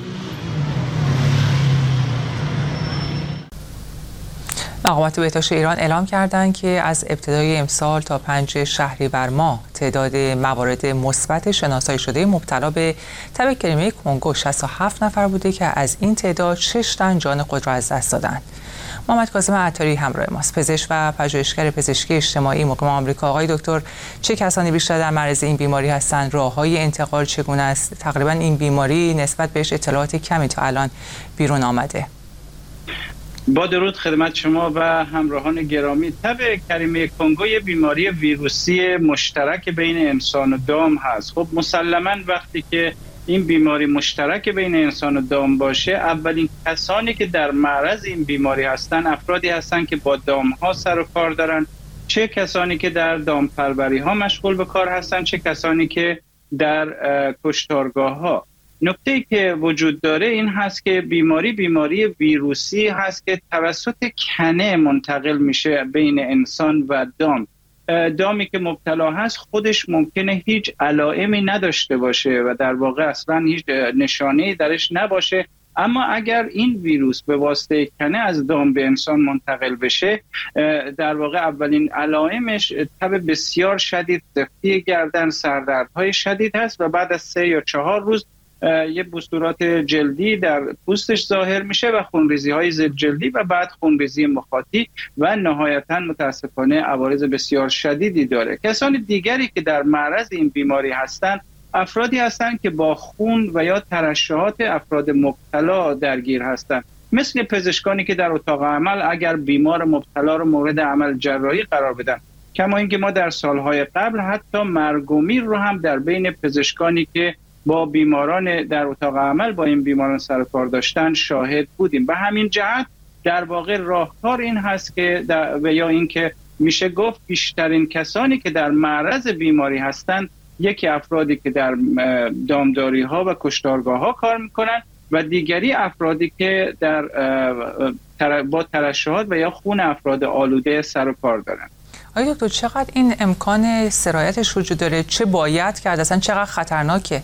مقامات بهداشت ایران اعلام کردند که از ابتدای امسال تا 5 شهریور ماه تعداد موارد مثبت شناسایی شده مبتلا به تب کریمی کنگو 67 نفر بوده که از این تعداد 6 تن جان خود را از دست دادند. محمد کاظم عطاری همراه ماست، پزشک و پژوهشگر پزشکی اجتماعی مقیم آمریکا. آقای دکتر، چه کسانی بیشتر در معرض این بیماری هستند؟ راه‌های انتقال چگونه است؟ تقریبا این بیماری نسبت بهش اطلاعات کمی تا الان بیرون آمده. با درود خدمت شما و همراهان گرامی. تب کریمی کنگو یه بیماری ویروسی مشترک بین انسان و دام هست. خب مسلماً وقتی که این بیماری مشترک بین انسان و دام باشه، اولین کسانی که در معرض این بیماری هستن افرادی هستن که با دام ها سر و کار دارن، چه کسانی که در دام پروری ها مشغول به کار هستن، چه کسانی که در کشتارگاه ها. نکته‌ای که وجود داره این هست که بیماری ویروسی هست که توسط کنه منتقل میشه بین انسان و دام. دامی که مبتلا هست خودش ممکنه هیچ علائمی نداشته باشه و در واقع اصلا هیچ نشانه‌ای درش نباشه، اما اگر این ویروس به واسطه کنه از دام به انسان منتقل بشه، در واقع اولین علائمش تب بسیار شدید، سفتی گردن، سردردهای شدید هست و بعد از 3 یا 4 روز یه بسترات جلدی در پوستش ظاهر میشه و خونریزی های ضد جلدی و بعد خونریزی مخاطی و نهایتاً متاسفانه عوارض بسیار شدیدی داره. کسان دیگری که در معرض این بیماری هستند افرادی هستند که با خون و یا ترشحات افراد مبتلا درگیر هستند، مثل پزشکانی که در اتاق عمل اگر بیمار مبتلا رو مورد عمل جراحی قرار بدن، کما اینکه ما در سالهای قبل حتی مرگ و میر رو هم در بین پزشکانی که با بیماران در اتاق عمل با این بیماران سر و کار داشتن شاهد بودیم. به همین جهت در واقع راهکار این هست که و یا این که میشه گفت بیشترین کسانی که در معرض بیماری هستند یکی افرادی که در دامداری ها و کشتارگاه ها کار میکنن و دیگری افرادی که با ترشحات و یا خون افراد آلوده سر و کار دارن. آقای دکتر، چقدر این امکان سرایتش وجود داره؟ چه باید کرد؟ اصلا چقدر خطرناکه؟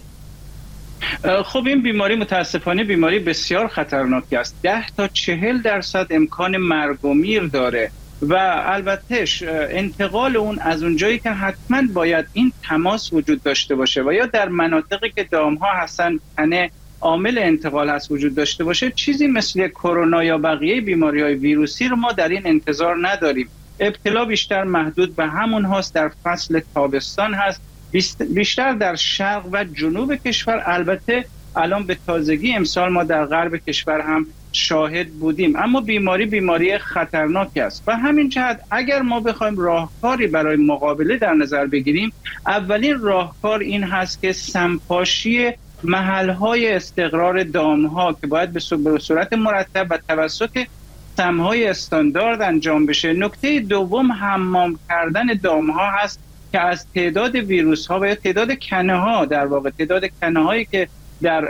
خب این بیماری متاسفانه بیماری بسیار خطرناکی است. 10 تا 40% امکان مرگ و میر داره و البته انتقال اون از اونجایی که حتما باید این تماس وجود داشته باشه و یا در مناطقی که دامها هستن کنه عامل انتقال هست وجود داشته باشه، چیزی مثل کرونا یا بقیه بیماری‌های ویروسی رو ما در این انتظار نداریم. ابتلا بیشتر محدود به همون هاست، در فصل تابستان هست، بیشتر در شرق و جنوب کشور. البته الان به تازگی امسال ما در غرب کشور هم شاهد بودیم، اما بیماری خطرناکی است. و همین جهت اگر ما بخوایم راهکاری برای مقابله در نظر بگیریم، اولین راهکار این هست که سمپاشی محل‌های استقرار دام‌ها که باید به صورت مرتب و توسط سمهای استاندارد انجام بشه. نکته دوم حمام کردن دام‌ها هست که از تعداد ویروس ها و یا تعداد کنه ها، در واقع تعداد کنه هایی که در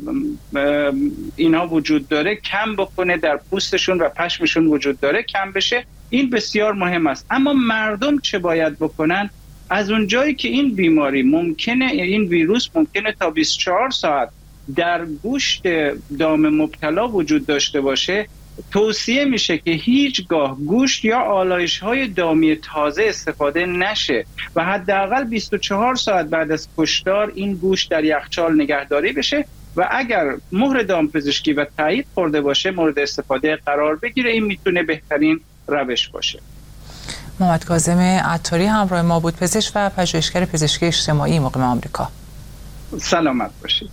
اینها وجود داره کم بکنه، در پوستشون و پشمشون وجود داره کم بشه. این بسیار مهم است. اما مردم چه باید بکنن؟ از اونجایی که این بیماری ممکنه، این ویروس ممکنه تا 24 ساعت در گوشت دام مبتلا وجود داشته باشه، توصیه میشه که هیچگاه گوشت یا آلایش‌های دامی تازه استفاده نشه و حداقل 24 ساعت بعد از کشتار این گوشت در یخچال نگهداری بشه و اگر مهر دامپزشکی و تایید خورده باشه مورد استفاده قرار بگیره. این میتونه بهترین روش باشه. محمد کاظم عطاری همراه ما بود، پزشک و پژوهشگر پزشکی اجتماعی مقیم آمریکا. سلامت باشید.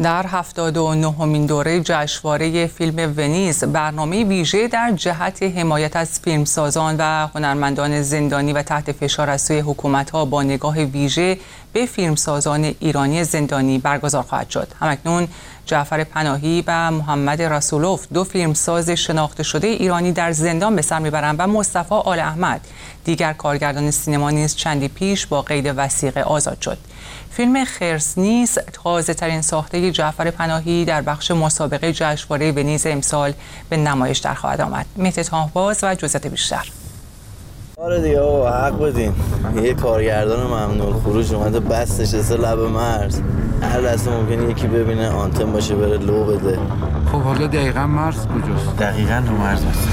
در 79مین دوره جشنواره فیلم ونیز برنامه ویژه در جهت حمایت از فیلمسازان و هنرمندان زندانی و تحت فشار از سوی حکومت‌ها با نگاه ویژه به فیلمسازان ایرانی زندانی برگزار خواهد شد. همکنون جعفر پناهی و محمد رسولوف، دو فیلمساز شناخته شده ایرانی در زندان به سر میبرند و مصطفی آل احمد، دیگر کارگردان سینما نیز چندی پیش با قید وثیقه آزاد شد. فیلم خرس نیز تازه‌ترین ساخته جعفر پناهی در بخش مسابقه جشنواره ونیز امسال به نمایش در خواهد آمد. مهدی تاهباز و جزئیات بیشتر. آره دیگه آقا حق بدین، یه کارگردان ممنوع خروج اومده بس نشسته لب مرز، هر لحظه ممکنه یکی ببینه آنتن باشه بره لو بده. خب حالا دقیقاً مرز کجاست؟ دقیقاً رو مرز هست.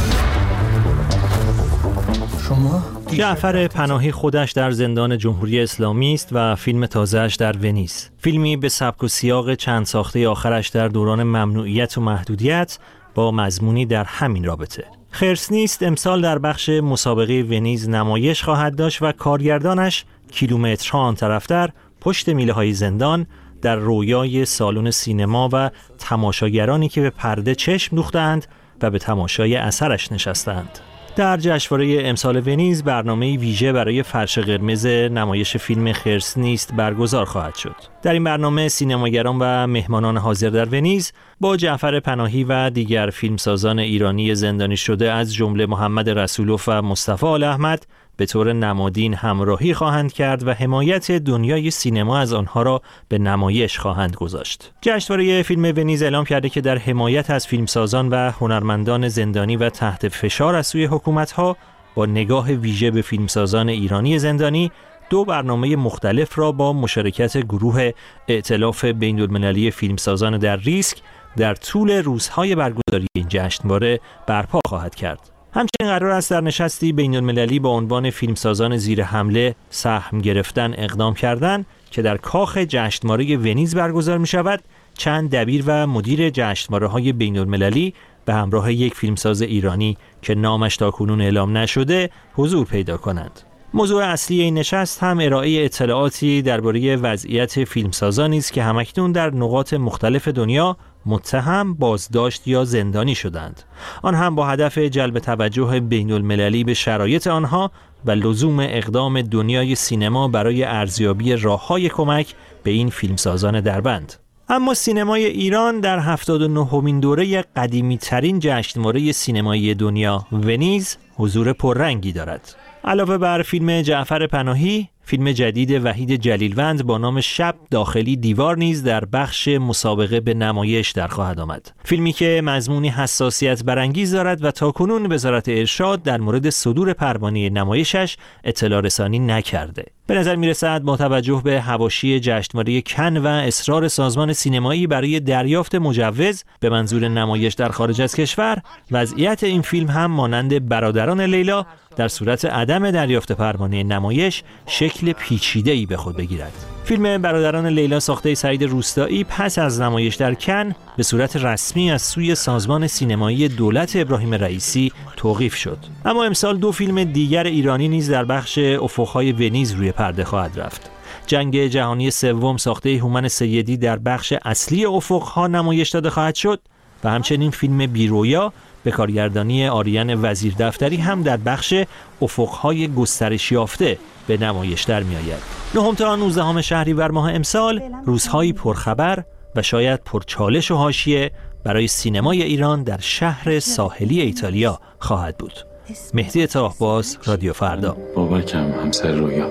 شما؟ جعفر پناهی خودش در زندان جمهوری اسلامی است و فیلم تازه‌اش در ونیز. فیلمی به سبک و سیاق چند ساخته آخرش در دوران ممنوعیت و محدودیت با مضمونی در همین رابطه. خرس نیست امسال در بخش مسابقه ونیز نمایش خواهد داشت و کارگردانش کیلومترها آن طرفتر پشت میله‌های زندان در رویای سالن سینما و تماشاگرانی که به پرده چشم دوختند و به تماشای اثرش نشستند. در جشنواره امسال ونیز برنامه ویژه برای فرش قرمز نمایش فیلم خرس نیست برگزار خواهد شد. در این برنامه سینماگران و مهمانان حاضر در ونیز با جعفر پناهی و دیگر فیلمسازان ایرانی زندانی شده از جمله محمد رسولوف و مصطفی آل احمد به طور نمادین همراهی خواهند کرد و حمایت دنیای سینما از آنها را به نمایش خواهند گذاشت. جشنواره فیلم ونیز اعلام کرده که در حمایت از فیلمسازان و هنرمندان زندانی و تحت فشار از سوی حکومت‌ها با نگاه ویژه به فیلمسازان ایرانی زندانی دو برنامه مختلف را با مشارکت گروه ائتلاف بین‌المللی فیلمسازان در ریسک در طول روزهای برگزاری این جشنواره برپا خواهد کرد. همچنین قرار است در نشستی بین‌المللی با عنوان فیلمسازان زیر حمله سهم گرفتن اقدام کردن که در کاخ جشنواره ونیز برگزار می شود چند دبیر و مدیر جشنواره‌های بین‌المللی به همراه یک فیلمساز ایرانی که نامش تاکنون اعلام نشده حضور پیدا کنند. موضوع اصلی این نشست هم ارائه اطلاعاتی درباره وضعیت فیلمسازانی است که همکنون در نقاط مختلف دنیا متهم، بازداشت یا زندانی شدند. آن هم با هدف جلب توجه بین‌المللی به شرایط آنها و لزوم اقدام دنیای سینما برای ارزیابی راه‌های کمک به این فیلمسازان دربند. اما سینمای ایران در 79مین دوره قدیمی‌ترین جشنواره سینمایی دنیا ونیز حضور پررنگی دارد. علاوه بر فیلم جعفر پناهی، فیلم جدید وحید جلیلوند با نام شب داخلی دیوار نیز در بخش مسابقه به نمایش در خواهد آمد. فیلمی که مضمونی حساسیت برانگیز دارد و تاکنون وزارت ارشاد در مورد صدور پروانه نمایشش اطلاع رسانی نکرده. به نظر می‌رسد با توجه به حواشی جشنواره کن و اصرار سازمان سینمایی برای دریافت مجوز به منظور نمایش در خارج از کشور، وضعیت این فیلم هم مانند برادران لیلا در صورت عدم دریافت پروانه نمایش شکل پیچیده‌ای به خود بگیرد. فیلم برادران لیلا ساخته سعید روستایی پس از نمایش در کن به صورت رسمی از سوی سازمان سینمایی دولت ابراهیم رئیسی توقیف شد. اما امسال دو فیلم دیگر ایرانی نیز در بخش افق‌های ونیز روی پرده خواهد رفت. جنگ جهانی سوم ساخته هومن سیدی در بخش اصلی افق‌ها نمایش داده خواهد شد و همچنین فیلم بیرویا به کارگردانی آریان وزیردفتری هم در بخش افق‌های گسترش یافته به نمایش در می‌آید. 9 تا 19 شهریور ماه امسال روزهایی پرخبر و شاید پرچالش و حاشیه برای سینمای ایران در شهر ساحلی ایتالیا خواهد بود. مهدی تاهباز، رادیو فردا. بابکم همسر رویا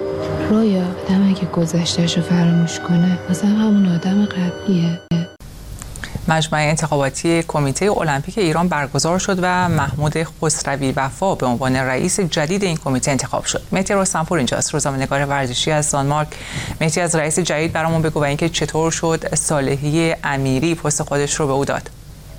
آدم اگه گذشته‌شو فراموش کنه مثلا همون آدم قبلیه. مجمع انتخاباتی کمیته المپیک ایران برگزار شد و محمود خسروی وفا به عنوان رئیس جدید این کمیته انتخاب شد. مهدی رستمپور اینجاست، روزنامه‌نگار ورزشی از دانمارک. مهدی، از رئیس جدید برامون بگو و اینکه چطور شد صالحی امیری پست خودش رو به او داد.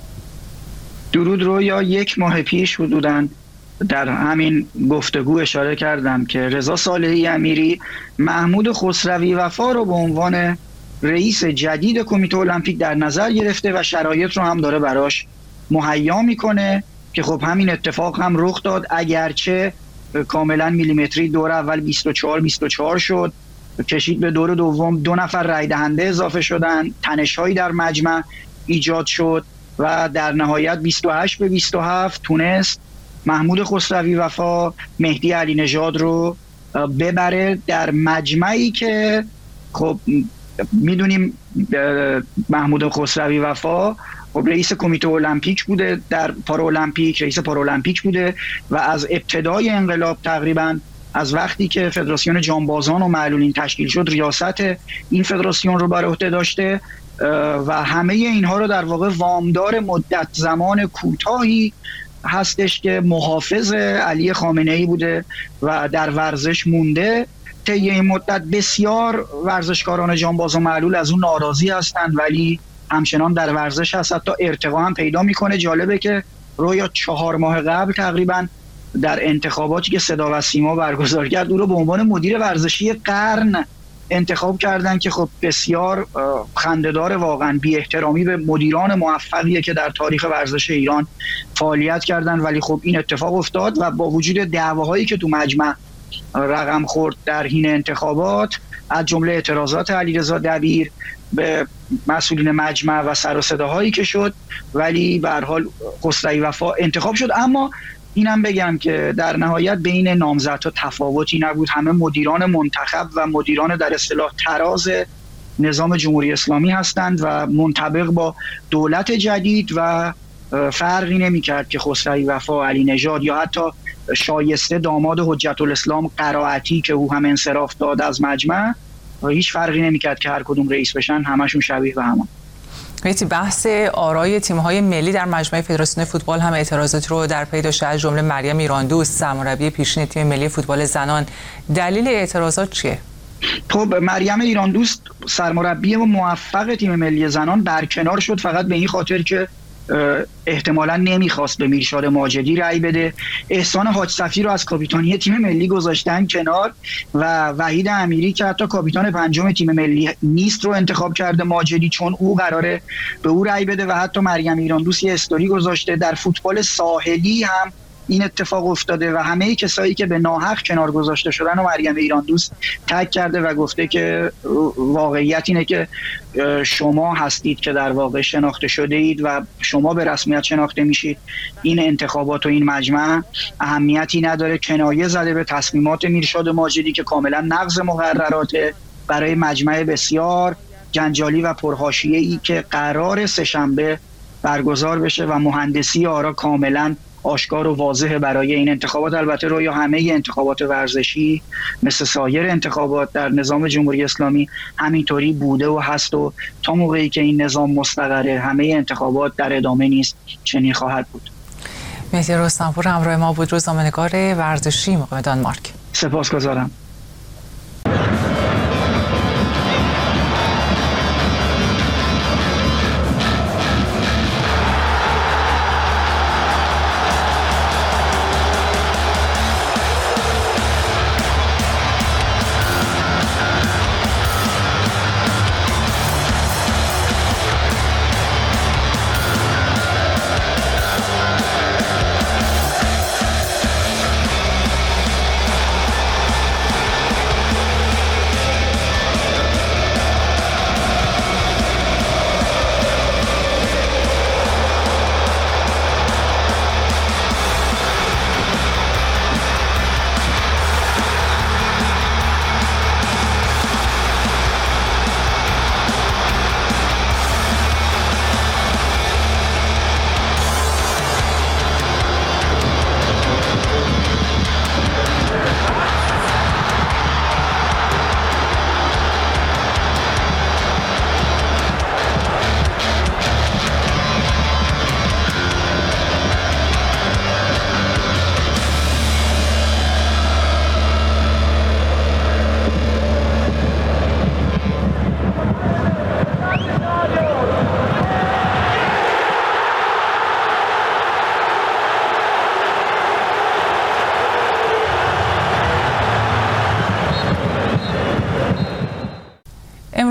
درود رویا، 1 ماه پیش حدوداً در همین گفتگو اشاره کردم که رضا صالحی امیری محمود خسروی وفا رو به عنوان رئیس جدید کمیته المپیک در نظر گرفته و شرایط رو هم داره براش مهیا میکنه که خب همین اتفاق هم رخ داد، اگرچه کاملا میلیمتری دور اول 24 شد کشید به دور دوم. 2 نفر رای دهنده اضافه شدن، تنش‌هایی در مجمع ایجاد شد و در نهایت 28 به 27 تونست محمود خسروی وفا مهدی علی نژاد رو ببره در مجمعی که خب میدونیم محمود خسروی وفا خب رئیس کمیته المپیک بوده، در پارالمپیک رئیس پارالمپیک بوده و از ابتدای انقلاب تقریبا از وقتی که فدراسیون جانبازان و معلولین تشکیل شد ریاست این فدراسیون رو بر عهده داشته و همه اینها رو در واقع وامدار مدت زمان کوتاهی هستش که محافظ علی خامنه‌ای بوده و در ورزش مونده. طی این مدت بسیار ورزشکاران جانباز و معلول از اون ناراضی هستند ولی همچنان در ورزش هست، حتی ارتقا هم پیدا میکنه. جالبه که رویا 4 ماه قبل تقریبا در انتخاباتی که صدا و سیما برگزار کرد او رو به عنوان مدیر ورزشی قرن انتخاب کردن که خب بسیار خنده‌دار، واقعا بی احترامی به مدیران موفقیه که در تاریخ ورزش ایران فعالیت کردن. ولی خب این اتفاق افتاد و با وجود دعواهایی که تو مجمع رقم خورد در حین انتخابات، از جمله اعتراضات علیرضا دبیر به مسئولین مجمع و سر و صداهایی که شد، ولی به هر حال خسروی وفا انتخاب شد. اما اینم بگم که در نهایت بین نامزدها تفاوتی نبود، همه مدیران منتخب و مدیران در اصطلاح تراز نظام جمهوری اسلامی هستند و منطبق با دولت جدید و فرقی نمی‌کرد که خسروی وفا، علی نژاد یا حتی شایسته داماد حجت الاسلام قرائتی که او هم انصراف داد از مجمع، هیچ فرقی نمی‌کرد که هر کدوم رئیس بشن، همشون شبیه به هم. بحث آرای تیم‌های ملی در مجمع فدراسیون فوتبال هم اعتراضات رو در پی داشته، از جمله مریم ایراندوست سرمربی پیشین تیم ملی فوتبال زنان. دلیل اعتراضات چیه؟ خب مریم ایراندوست سرمربی موفق تیم ملی زنان برکنار شد فقط به این خاطر که احتمالاً نمیخواست به میرشاد ماجدی رأی بده. احسان حاج صفی رو از کاپیتانی تیم ملی گذاشتن کنار و وحید امیری که حتی کاپیتان 5م تیم ملی نیست رو انتخاب کرده ماجدی، چون او قراره به او رأی بده. و حتی مریم ایراندوست یه استوری گذاشته در فوتبال ساحلی هم این اتفاق افتاده و همه کسایی که به ناحق کنار گذاشته شدن و مریم ایراندوست تگ کرده و گفته که واقعیت اینه که شما هستید که در واقع شناخته شده اید و شما به رسمیت شناخته میشید. این انتخابات و این مجمع اهمیتی نداره. کنایه زده به تصمیمات میرشاد ماجدی که کاملا نقض مقرراته برای مجمع بسیار جنجالی و پرحاشیه‌ای که قرار سه‌شنبه برگزار بشه و مهندسی آرا کاملا آشکار و واضحه برای این انتخابات. البته رویا همه انتخابات ورزشی مثل سایر انتخابات در نظام جمهوری اسلامی همینطوری بوده و هست و تا موقعی که این نظام مستقره همه انتخابات در ادامه نیست چنین خواهد بود. مهدی رستمپور همراه ما بود، روزنامه‌نگار ورزشی مقیم دانمارک. سپاسگزارم.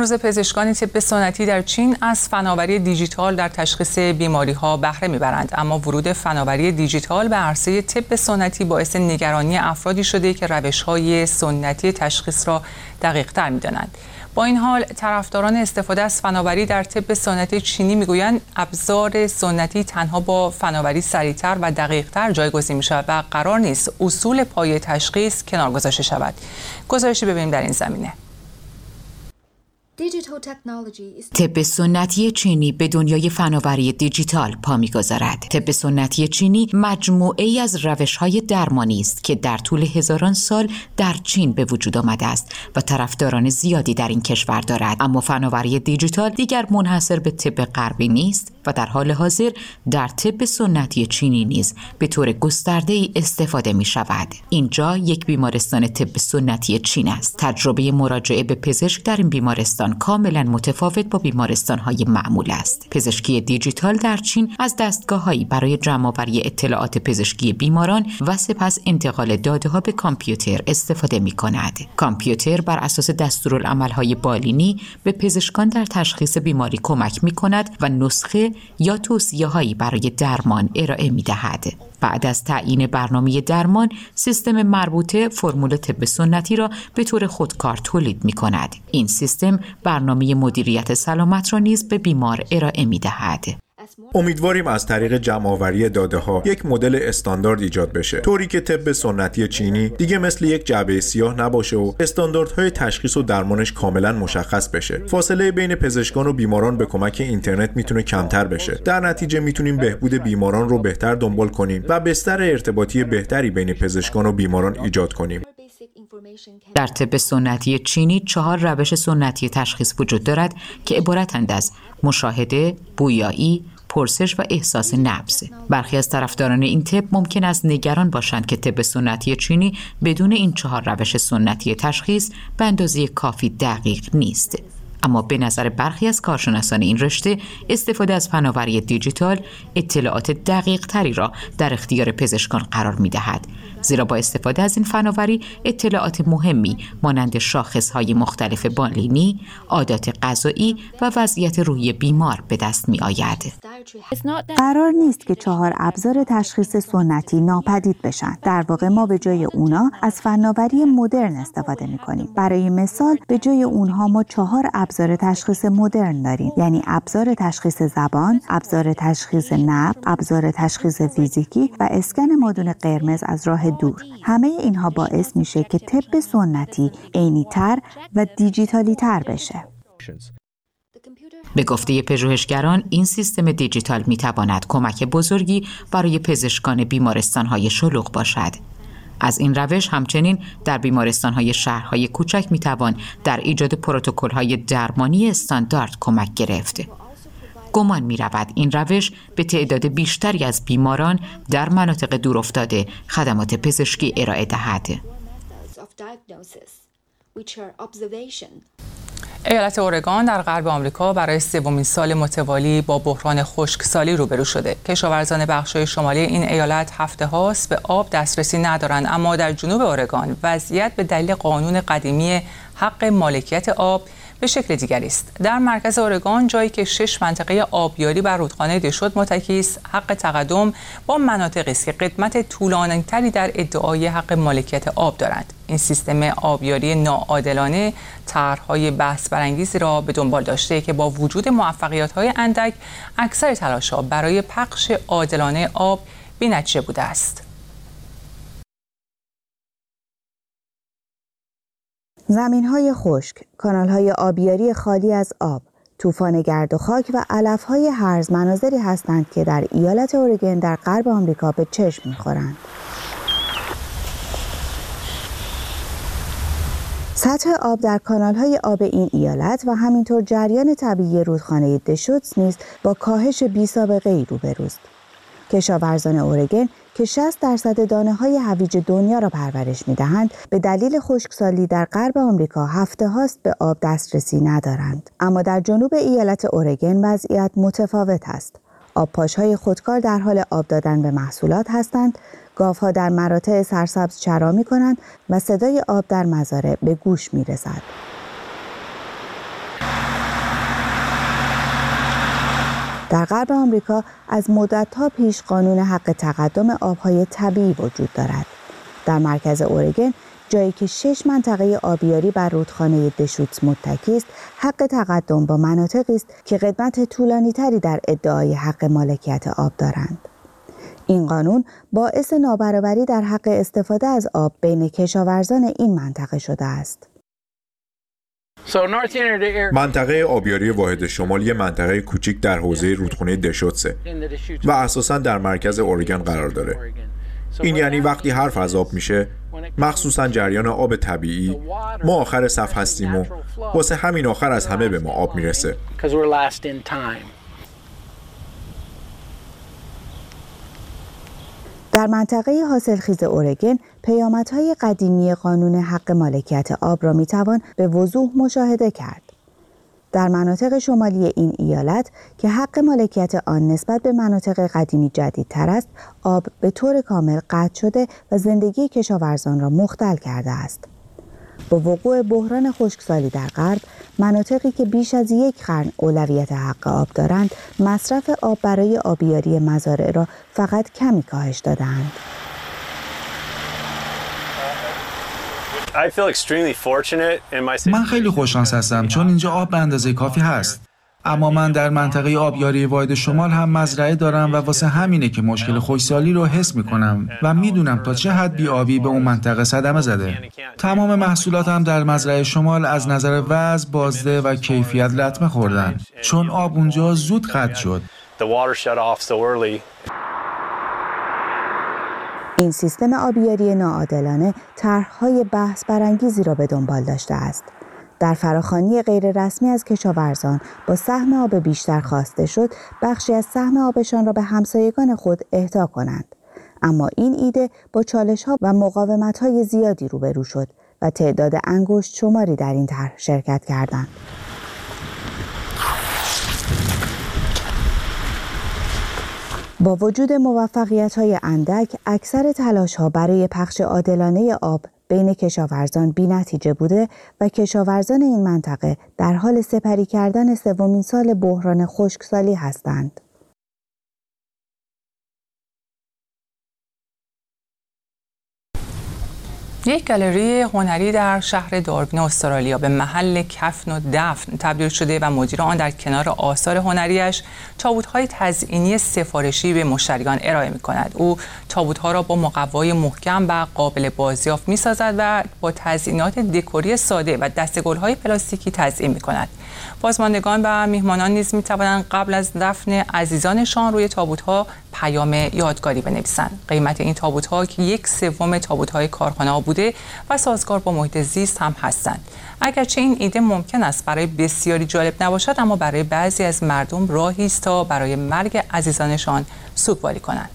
هنوز پزشکان طب سنتی در چین از فناوری دیجیتال در تشخیص بیماری‌ها بهره می‌برند، اما ورود فناوری دیجیتال به عرصه طب سنتی باعث نگرانی افرادی شده که روش‌های سنتی تشخیص را دقیق‌تر می‌دانند. با این حال طرفداران استفاده از فناوری در طب سنتی چینی میگویند ابزار سنتی تنها با فناوری سریعتر و دقیقتر جایگزین میشود و قرار نیست اصول پایه تشخیص کنار گذاشته شود. گزارشی ببینیم در این زمینه. طب سنتی چینی به دنیای فناوری دیجیتال پا می‌گذارد. طب سنتی چینی مجموعه‌ای از روش‌های درمانی است که در طول هزاران سال در چین به وجود آمده است و طرفداران زیادی در این کشور دارد. اما فناوری دیجیتال دیگر منحصر به طب غربی نیست و در حال حاضر در طب سنتی چینی نیز به طور گسترده‌ای استفاده می‌شود. اینجا یک بیمارستان طب سنتی چین است. تجربه مراجعه به پزشک در این بیمارستان کاملا متفاوت با بیمارستان‌های معمول است. پزشکی دیجیتال در چین از دستگاه‌هایی برای جمع‌آوری اطلاعات پزشکی بیماران و سپس انتقال داده‌ها به کامپیوتر استفاده می‌کند. کامپیوتر بر اساس دستورالعمل‌های بالینی به پزشکان در تشخیص بیماری کمک می‌کند و نسخه یا توصیه‌هایی برای درمان ارائه می‌دهد. بعد از تعیین برنامه درمان، سیستم مربوطه فرمول طب سنتی را به طور خودکار تولید می‌کند. این سیستم برنامه مدیریت سلامت را نیز به بیمار ارائه می‌دهد. امیدواریم از طریق جمع‌آوری داده‌ها یک مدل استاندارد ایجاد بشه، طوری که طب سنتی چینی دیگه مثل یک جعبه سیاه نباشه و استانداردهای تشخیص و درمانش کاملا مشخص بشه. فاصله بین پزشکان و بیماران به کمک اینترنت میتونه کمتر بشه. در نتیجه میتونیم بهبود بیماران رو بهتر دنبال کنیم و بستر ارتباطی بهتری بین پزشکان و بیماران ایجاد کنیم. در طب سنتی چینی 4 روش سنتی تشخیص وجود دارد که عبارتند از مشاهده، بویایی، پرسش و احساس نبض. برخی از طرفداران این طب ممکن است نگران باشند که طب سنتی چینی بدون این 4 روش سنتی تشخیص به اندازه کافی دقیق نیست. اما به نظر برخی از کارشناسان این رشته، استفاده از فناوری دیجیتال اطلاعات دقیق تری را در اختیار پزشکان قرار می دهد. زیرا با استفاده از این فناوری اطلاعات مهمی مانند شاخصهای مختلف بالینی، عادات غذایی و وضعیت روحی بیمار به دست می آید. قرار نیست که 4 ابزار تشخیص سنتی ناپدید بشن. در واقع ما به جای اونا از فناوری مدرن استفاده می کنیم. برای مثال به جای اونها ما 4 ابزار تشخیص مدرن داریم، یعنی ابزار تشخیص زبان، ابزار تشخیص نبض، ابزار تشخیص فیزیکی و اسکن مادون قرمز از راه دور. همه اینها باعث میشه که طب سنتی عینی‌تر و دیجیتالی‌تر بشه. به گفته پژوهشگران، این سیستم دیجیتال میتواند کمک بزرگی برای پزشکان بیمارستان‌های شلوغ باشد. از این روش همچنین در بیمارستان‌های شهرهای کوچک میتوان در ایجاد پروتکل‌های درمانی استاندارد کمک گرفت. گمان می‌رود این روش به تعداد بیشتری از بیماران در مناطق دورافتاده خدمات پزشکی ارائه دهد. ایالت اورگان در غرب آمریکا برای 3مین سال متوالی با بحران خشکسالی روبرو شده. کشاورزان بخش‌های شمالی این ایالت هفته هاست به آب دسترسی ندارند، اما در جنوب اورگان وضعیت به دلیل قانون قدیمی حق مالکیت آب به شکل دیگری است. در مرکز اورگان، جایی که 6 منطقه آبیاری بر رودخانه دشت متکی است، حق تقدم با مناطقی است که قدمت طولانی‌تری در ادعای حق مالکیت آب دارند. این سیستم آبیاری ناعادلانه طرح‌های بحث برانگیزی را به دنبال داشته که با وجود موفقیت‌های اندک، اکثر تلاش‌ها برای پخش عادلانه آب بی‌نتیجه بوده است. زمین‌های خشک، کانال‌های آبیاری خالی از آب، طوفان گرد و خاک و علف‌های هرز مناظری هستند که در ایالت اورگان در غرب آمریکا به چشم می‌خورند. سطح آب در کانال‌های آب این ایالت و همینطور جریان طبیعی رودخانه دشوتس نیز با کاهش بی‌سابقه‌ای روبروست. کشاورزان اورگان که 60% دانه‌های هویج دنیا را پرورش می‌دهند، به دلیل خشکسالی در غرب آمریکا هفته هاست به آب دسترسی ندارند. اما در جنوب ایالت اورگان وضعیت متفاوت است. آبپاش‌های خودکار در حال آب دادن به محصولات هستند، گاوها در مراتع سرسبز چرا می‌کنند و صدای آب در مزارع به گوش می‌رسد. در غرب آمریکا از مدت‌ها پیش قانون حق تقدم آب‌های طبیعی وجود دارد. در مرکز اورگن، جایی که 6 منطقه آبیاری بر رودخانه دشوتس متکی است، حق تقدم با مناطقی است که قدمت طولانی‌تری در ادعای حق مالکیت آب دارند. این قانون باعث نابرابری در حق استفاده از آب بین کشاورزان این منطقه شده است. منطقه آبیاری واحد شمال یک منطقه کوچک در حوزه رودخانه دشوتسه و اساساً در مرکز اورگن قرار داره. این یعنی وقتی حرف از آب میشه، مخصوصاً جریان آب طبیعی، ما آخر صف هستیم و واسه همین آخر از همه به ما آب میرسه. در منطقه حاصلخیز اورگن، پیامدهای قدیمی قانون حق مالکیت آب را میتوان به وضوح مشاهده کرد. در مناطق شمالی این ایالت که حق مالکیت آن نسبت به مناطق قدیمی جدیدتر است، آب به طور کامل قطع شده و زندگی کشاورزان را مختل کرده است. با وقوع بحران خشکسالی در غرب، مناطقی که بیش از 1 قرن اولویت حق آب دارند، مصرف آب برای آبیاری مزارع را فقط کمی کاهش دادند. من خیلی خوششانس هستم چون اینجا آب به اندازه کافی هست. اما من در منطقه آبیاری واحد شمال هم مزرعه دارم و واسه همینه که مشکل خشکسالی رو حس میکنم و میدونم تا چه حد بی‌آبی به اون منطقه صدمه زده. تمام محصولاتم در مزرعه شمال از نظر وزن، بازده و کیفیت لطمه خوردن چون آب اونجا زود قطع شد. این سیستم آبیاری ناعادلانه طرح‌های بحث برانگیزی را به دنبال داشته است. در فراخوانی غیررسمی از کشاورزان با سهم آب بیشتر خواسته شد بخشی از سهم آبشان را به همسایگان خود اهدا کنند. اما این ایده با چالش‌ها و مقاومت‌های زیادی روبرو شد و تعداد انگشت شماری در این طرح شرکت کردند. با وجود موفقیت‌های اندک، اکثر تلاش‌ها برای پخش عادلانه آب بین کشاورزان بی‌نتیجه بوده و کشاورزان این منطقه در حال سپری کردن 3مین سال بحران خشکسالی هستند. یک گالری هنری در شهر داروین استرالیا به محل کفن و دفن تبدیل شده و مدیر آن در کنار آثار هنریش تابوت‌های تزئینی سفارشی به مشتریان ارائه می‌کند. او تابوت‌ها را با مقوای محکم و قابل بازیافت می‌سازد و با تزئینات دکوری ساده و دسته‌گل‌های پلاستیکی تزئین می‌کند. بازماندگان و میهمانان نیز می‌توانند قبل از دفن عزیزانشان روی تابوت‌ها پیام یادگاری بنویسند. قیمت این تابوت‌ها که 1/3 تابوت‌های کارخانه‌ها بوده و سازگار با محیط زیست هم هستند. اگرچه این ایده ممکن است برای بسیاری جالب نباشد، اما برای بعضی از مردم راهی است تا برای مرگ عزیزانشان سوگواری کنند.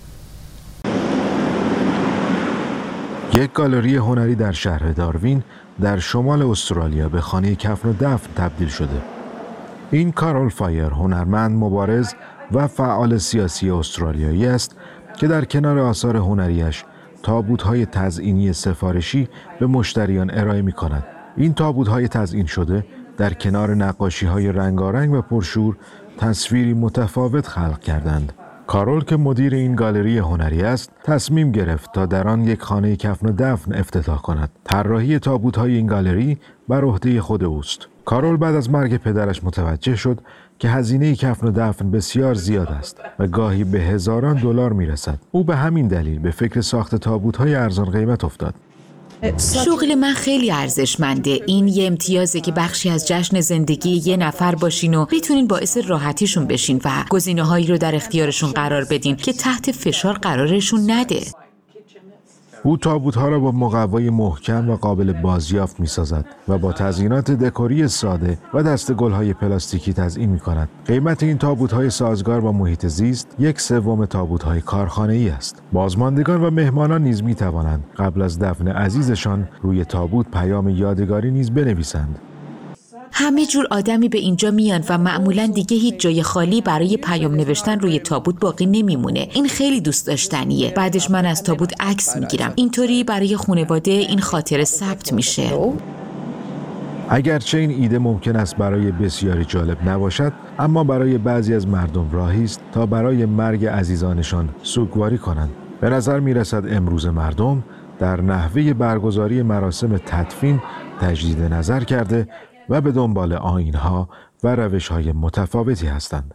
یک گالری هنری در شهر داروین در شمال استرالیا به خانه کفن و دفن تبدیل شده. این کارول فایر هنرمند مبارز و فعال سیاسی استرالیایی است که در کنار آثار هنریش تابوت‌های تزئینی سفارشی به مشتریان ارائه می‌کند. این تابوت‌های تزئین شده در کنار نقاشی‌های رنگارنگ و پرشور تصویری متفاوت خلق کردند. کارول که مدیر این گالری هنری است، تصمیم گرفت تا در آن یک خانه کفن و دفن افتتاح کند. طراحی تابوت‌های این گالری بر عهده خود اوست. کارول بعد از مرگ پدرش متوجه شد که هزینه کفن و دفن بسیار زیاد است و گاهی به هزاران دلار میرسد. او به همین دلیل به فکر ساخت تابوت‌های ارزان قیمت افتاد. شغل من خیلی ارزشمنده. این یه امتیازه که بخشی از جشن زندگی یه نفر باشین و بتونین باعث راحتیشون بشین و گزینه‌هایی رو در اختیارشون قرار بدین که تحت فشار قرارشون نده. او تابوت‌ها را با مقوای محکم و قابل بازیافت می‌سازد و با تزیینات دکوری ساده و دسته‌گل‌های پلاستیکی تزیین می‌کند. قیمت این تابوت‌های سازگار با محیط زیست 1/3 تابوت‌های کارخانه‌ای است. بازماندگان و مهمانان نیز می‌توانند قبل از دفن عزیزشان روی تابوت پیام یادگاری نیز بنویسند. همه جور آدمی به اینجا میان و معمولاً دیگه هیچ جای خالی برای پیام نوشتن روی تابوت باقی نمیمونه. این خیلی دوست داشتنیه. بعدش من از تابوت عکس میگیرم. اینطوری برای خانواده این خاطره ثبت میشه. اگرچه این ایده ممکن است برای بسیاری جالب نباشد، اما برای بعضی از مردم راهی است تا برای مرگ عزیزانشان سوگواری کنند. به نظر می رسد امروز مردم در نحوه برگزاری مراسم تدفین تجدید نظر کرده و به دنبال آیین‌ها و روش‌های متفاوتی هستند.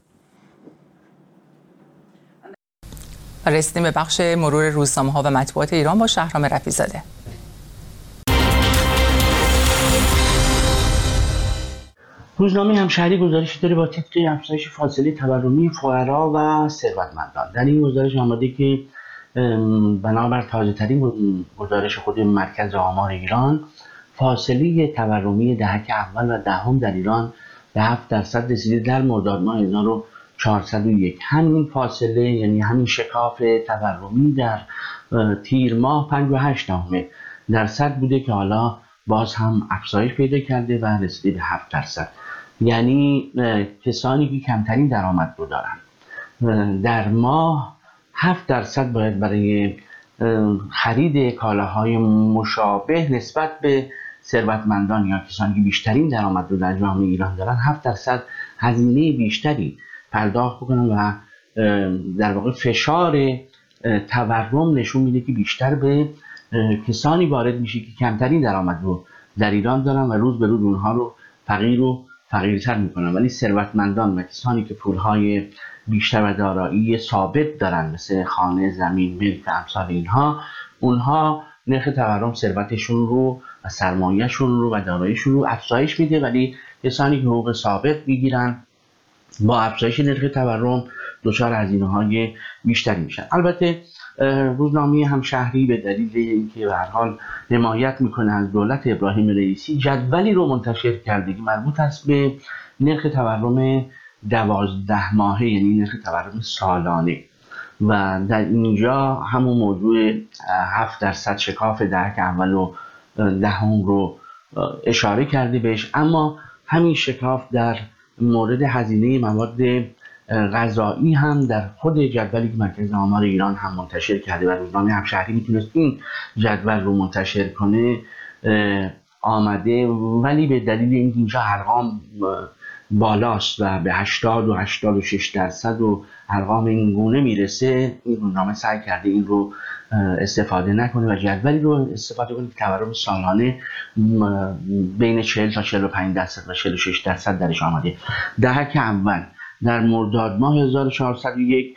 رسیدیم به بخش مرور روزنامه‌ها و مطبوعات ایران با شهرام رفیع‌زاده. روزنامه همشهری گزارشی داره با تیتر افزایش فاصله تورمی فقرا و ثروتمندان. در این گزارش آمده که بنابر تازه‌ترین گزارش خود مرکز آمار ایران، فاصله تورمی دهک اول و دهم در ایران به 7% رسیده در مرداد ماه 1401. همین فاصله، یعنی همین شکاف تورمی در تیر ماه 5.8% بوده که حالا باز هم افزایش پیدا کرده و رسیده به 7%. یعنی کسانی که کمترین درآمد رو دارن در ماه 7% باید برای خرید کالاهای مشابه نسبت به ثروتمندان یا کسانی که بیشترین درآمد رو در جامعه ایران دارن 7% هزینه بیشتری پرداخت بکنن و در واقع فشار تورم نشون میده که بیشتر به کسانی وارد میشه که کمترین درآمد رو در ایران دارن و روز به روز اونها رو فقیرتر میکنن، ولی ثروتمندان و کسانی که پولهای بیشتر و دارایی ثابت دارن مثل خانه، زمین، ملک و امثال اینها، اونها نرخ تورم ثروتشون رو و سرمایه‌شون رو و داراییشون رو افزایش میده، ولی کسانی که حقوق ثابت میگیرن با افزایش نرخ تورم دچار هزینه‌های بیشتری میشن. البته روزنامه همشهری به دلیل اینکه به هر حال حمایت میکنه از دولت ابراهیم رئیسی، جدولی رو منتشر کرده که مربوط است به نرخ تورم 12 ماهه، یعنی نرخ تورم سالانه، و در اینجا همون موضوع 7% شکاف دهک اول و دهم رو اشاره کرده بهش. اما همین شکاف در مورد هزینه مواد غذایی هم در خود جدولی که مرکز آمار ایران هم منتشر کرده و روزنامه همشهری میتونست این جدول رو منتشر کنه آمده، ولی به دلیل اینکه اینجا ارقام بالاست و به 80 و 86% و ارقام این گونه میرسه، این روزنامه سعی کرده این رو استفاده نکنه و جدولی رو استفاده کنه که تورم سالانه بین 40 تا 45% و 46% درش آمده. دهک اول در مرداد ماه 1401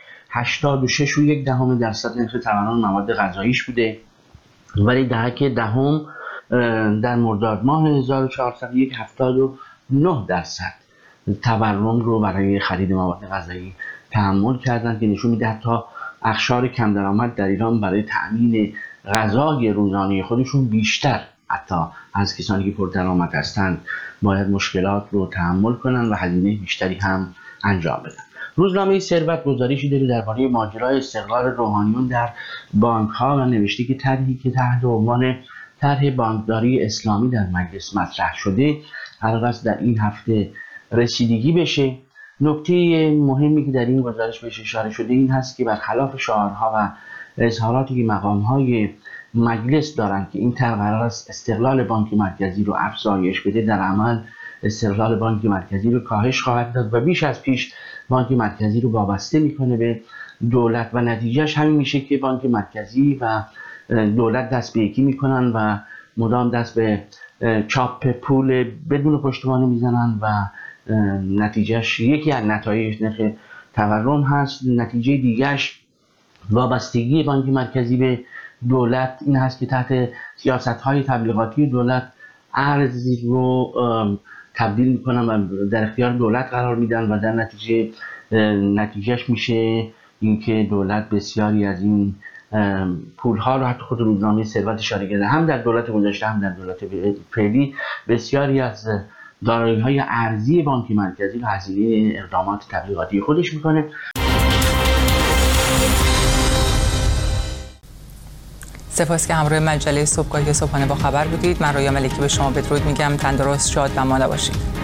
86.1% نرخ تورم مواد غذاییش بوده، ولی دهک دهم در مرداد ماه 1401 79% تورم رو برای خرید مواد غذایی تحمل کردن، که نشون میده حتی اقشار کم درآمد در ایران برای تأمین غذای روزانه خودشون بیشتر حتی از کسانی که پردرآمد هستند باید مشکلات رو تحمل کنن و هزینه بیشتری هم انجام بدن. روزنامه ثروت گزارشی داره درباره ماجرای استقلال روحانیون در بانک‌ها و نوشته که طرحی که تحت عنوان طرح بانکداری اسلامی در مجلس مطرح شده قرار است در این هفته رسیدگی بشه. نکته مهمی که در این گزارش بهش اشاره شده این هست که برخلاف شعارها و اظهاراتی که مقام‌های مجلس دارند که این طرح قرار است استقلال بانک مرکزی رو افزایش بده، در عمل استقلال بانک مرکزی رو کاهش خواهد داد و بیش از پیش بانک مرکزی رو وابسته میکنه به دولت و نتیجهش همین میشه که بانک مرکزی و دولت دست به یکی میکنن و مدام دست به چاپ پول بدون پشتوانه میزنن و نتیجهش یکی از نتایج نرخ تورم هست. نتیجه دیگرش وابستگی بانک مرکزی به دولت این هست که تحت سیاست‌های تبلیغاتی دولت ارز رو تبدیل میکنن و در اختیار دولت قرار میدن و در نتیجهش میشه اینکه دولت بسیاری از این پولها رو، حتی خود روزنامه ثروت اشاره کرده، هم در دولت گذشته هم در دولت فعلی بسیاری از دارایی‌های ارزی بانک مرکزی رو هزینه اقدامات تبلیغاتی خودش میکنه. سپاس که همراه مجله صبحگاهی صبحانه با خبر بودید. من رویا ملکی به شما بدرود میگم. تندرست، شاد و مالا باشید.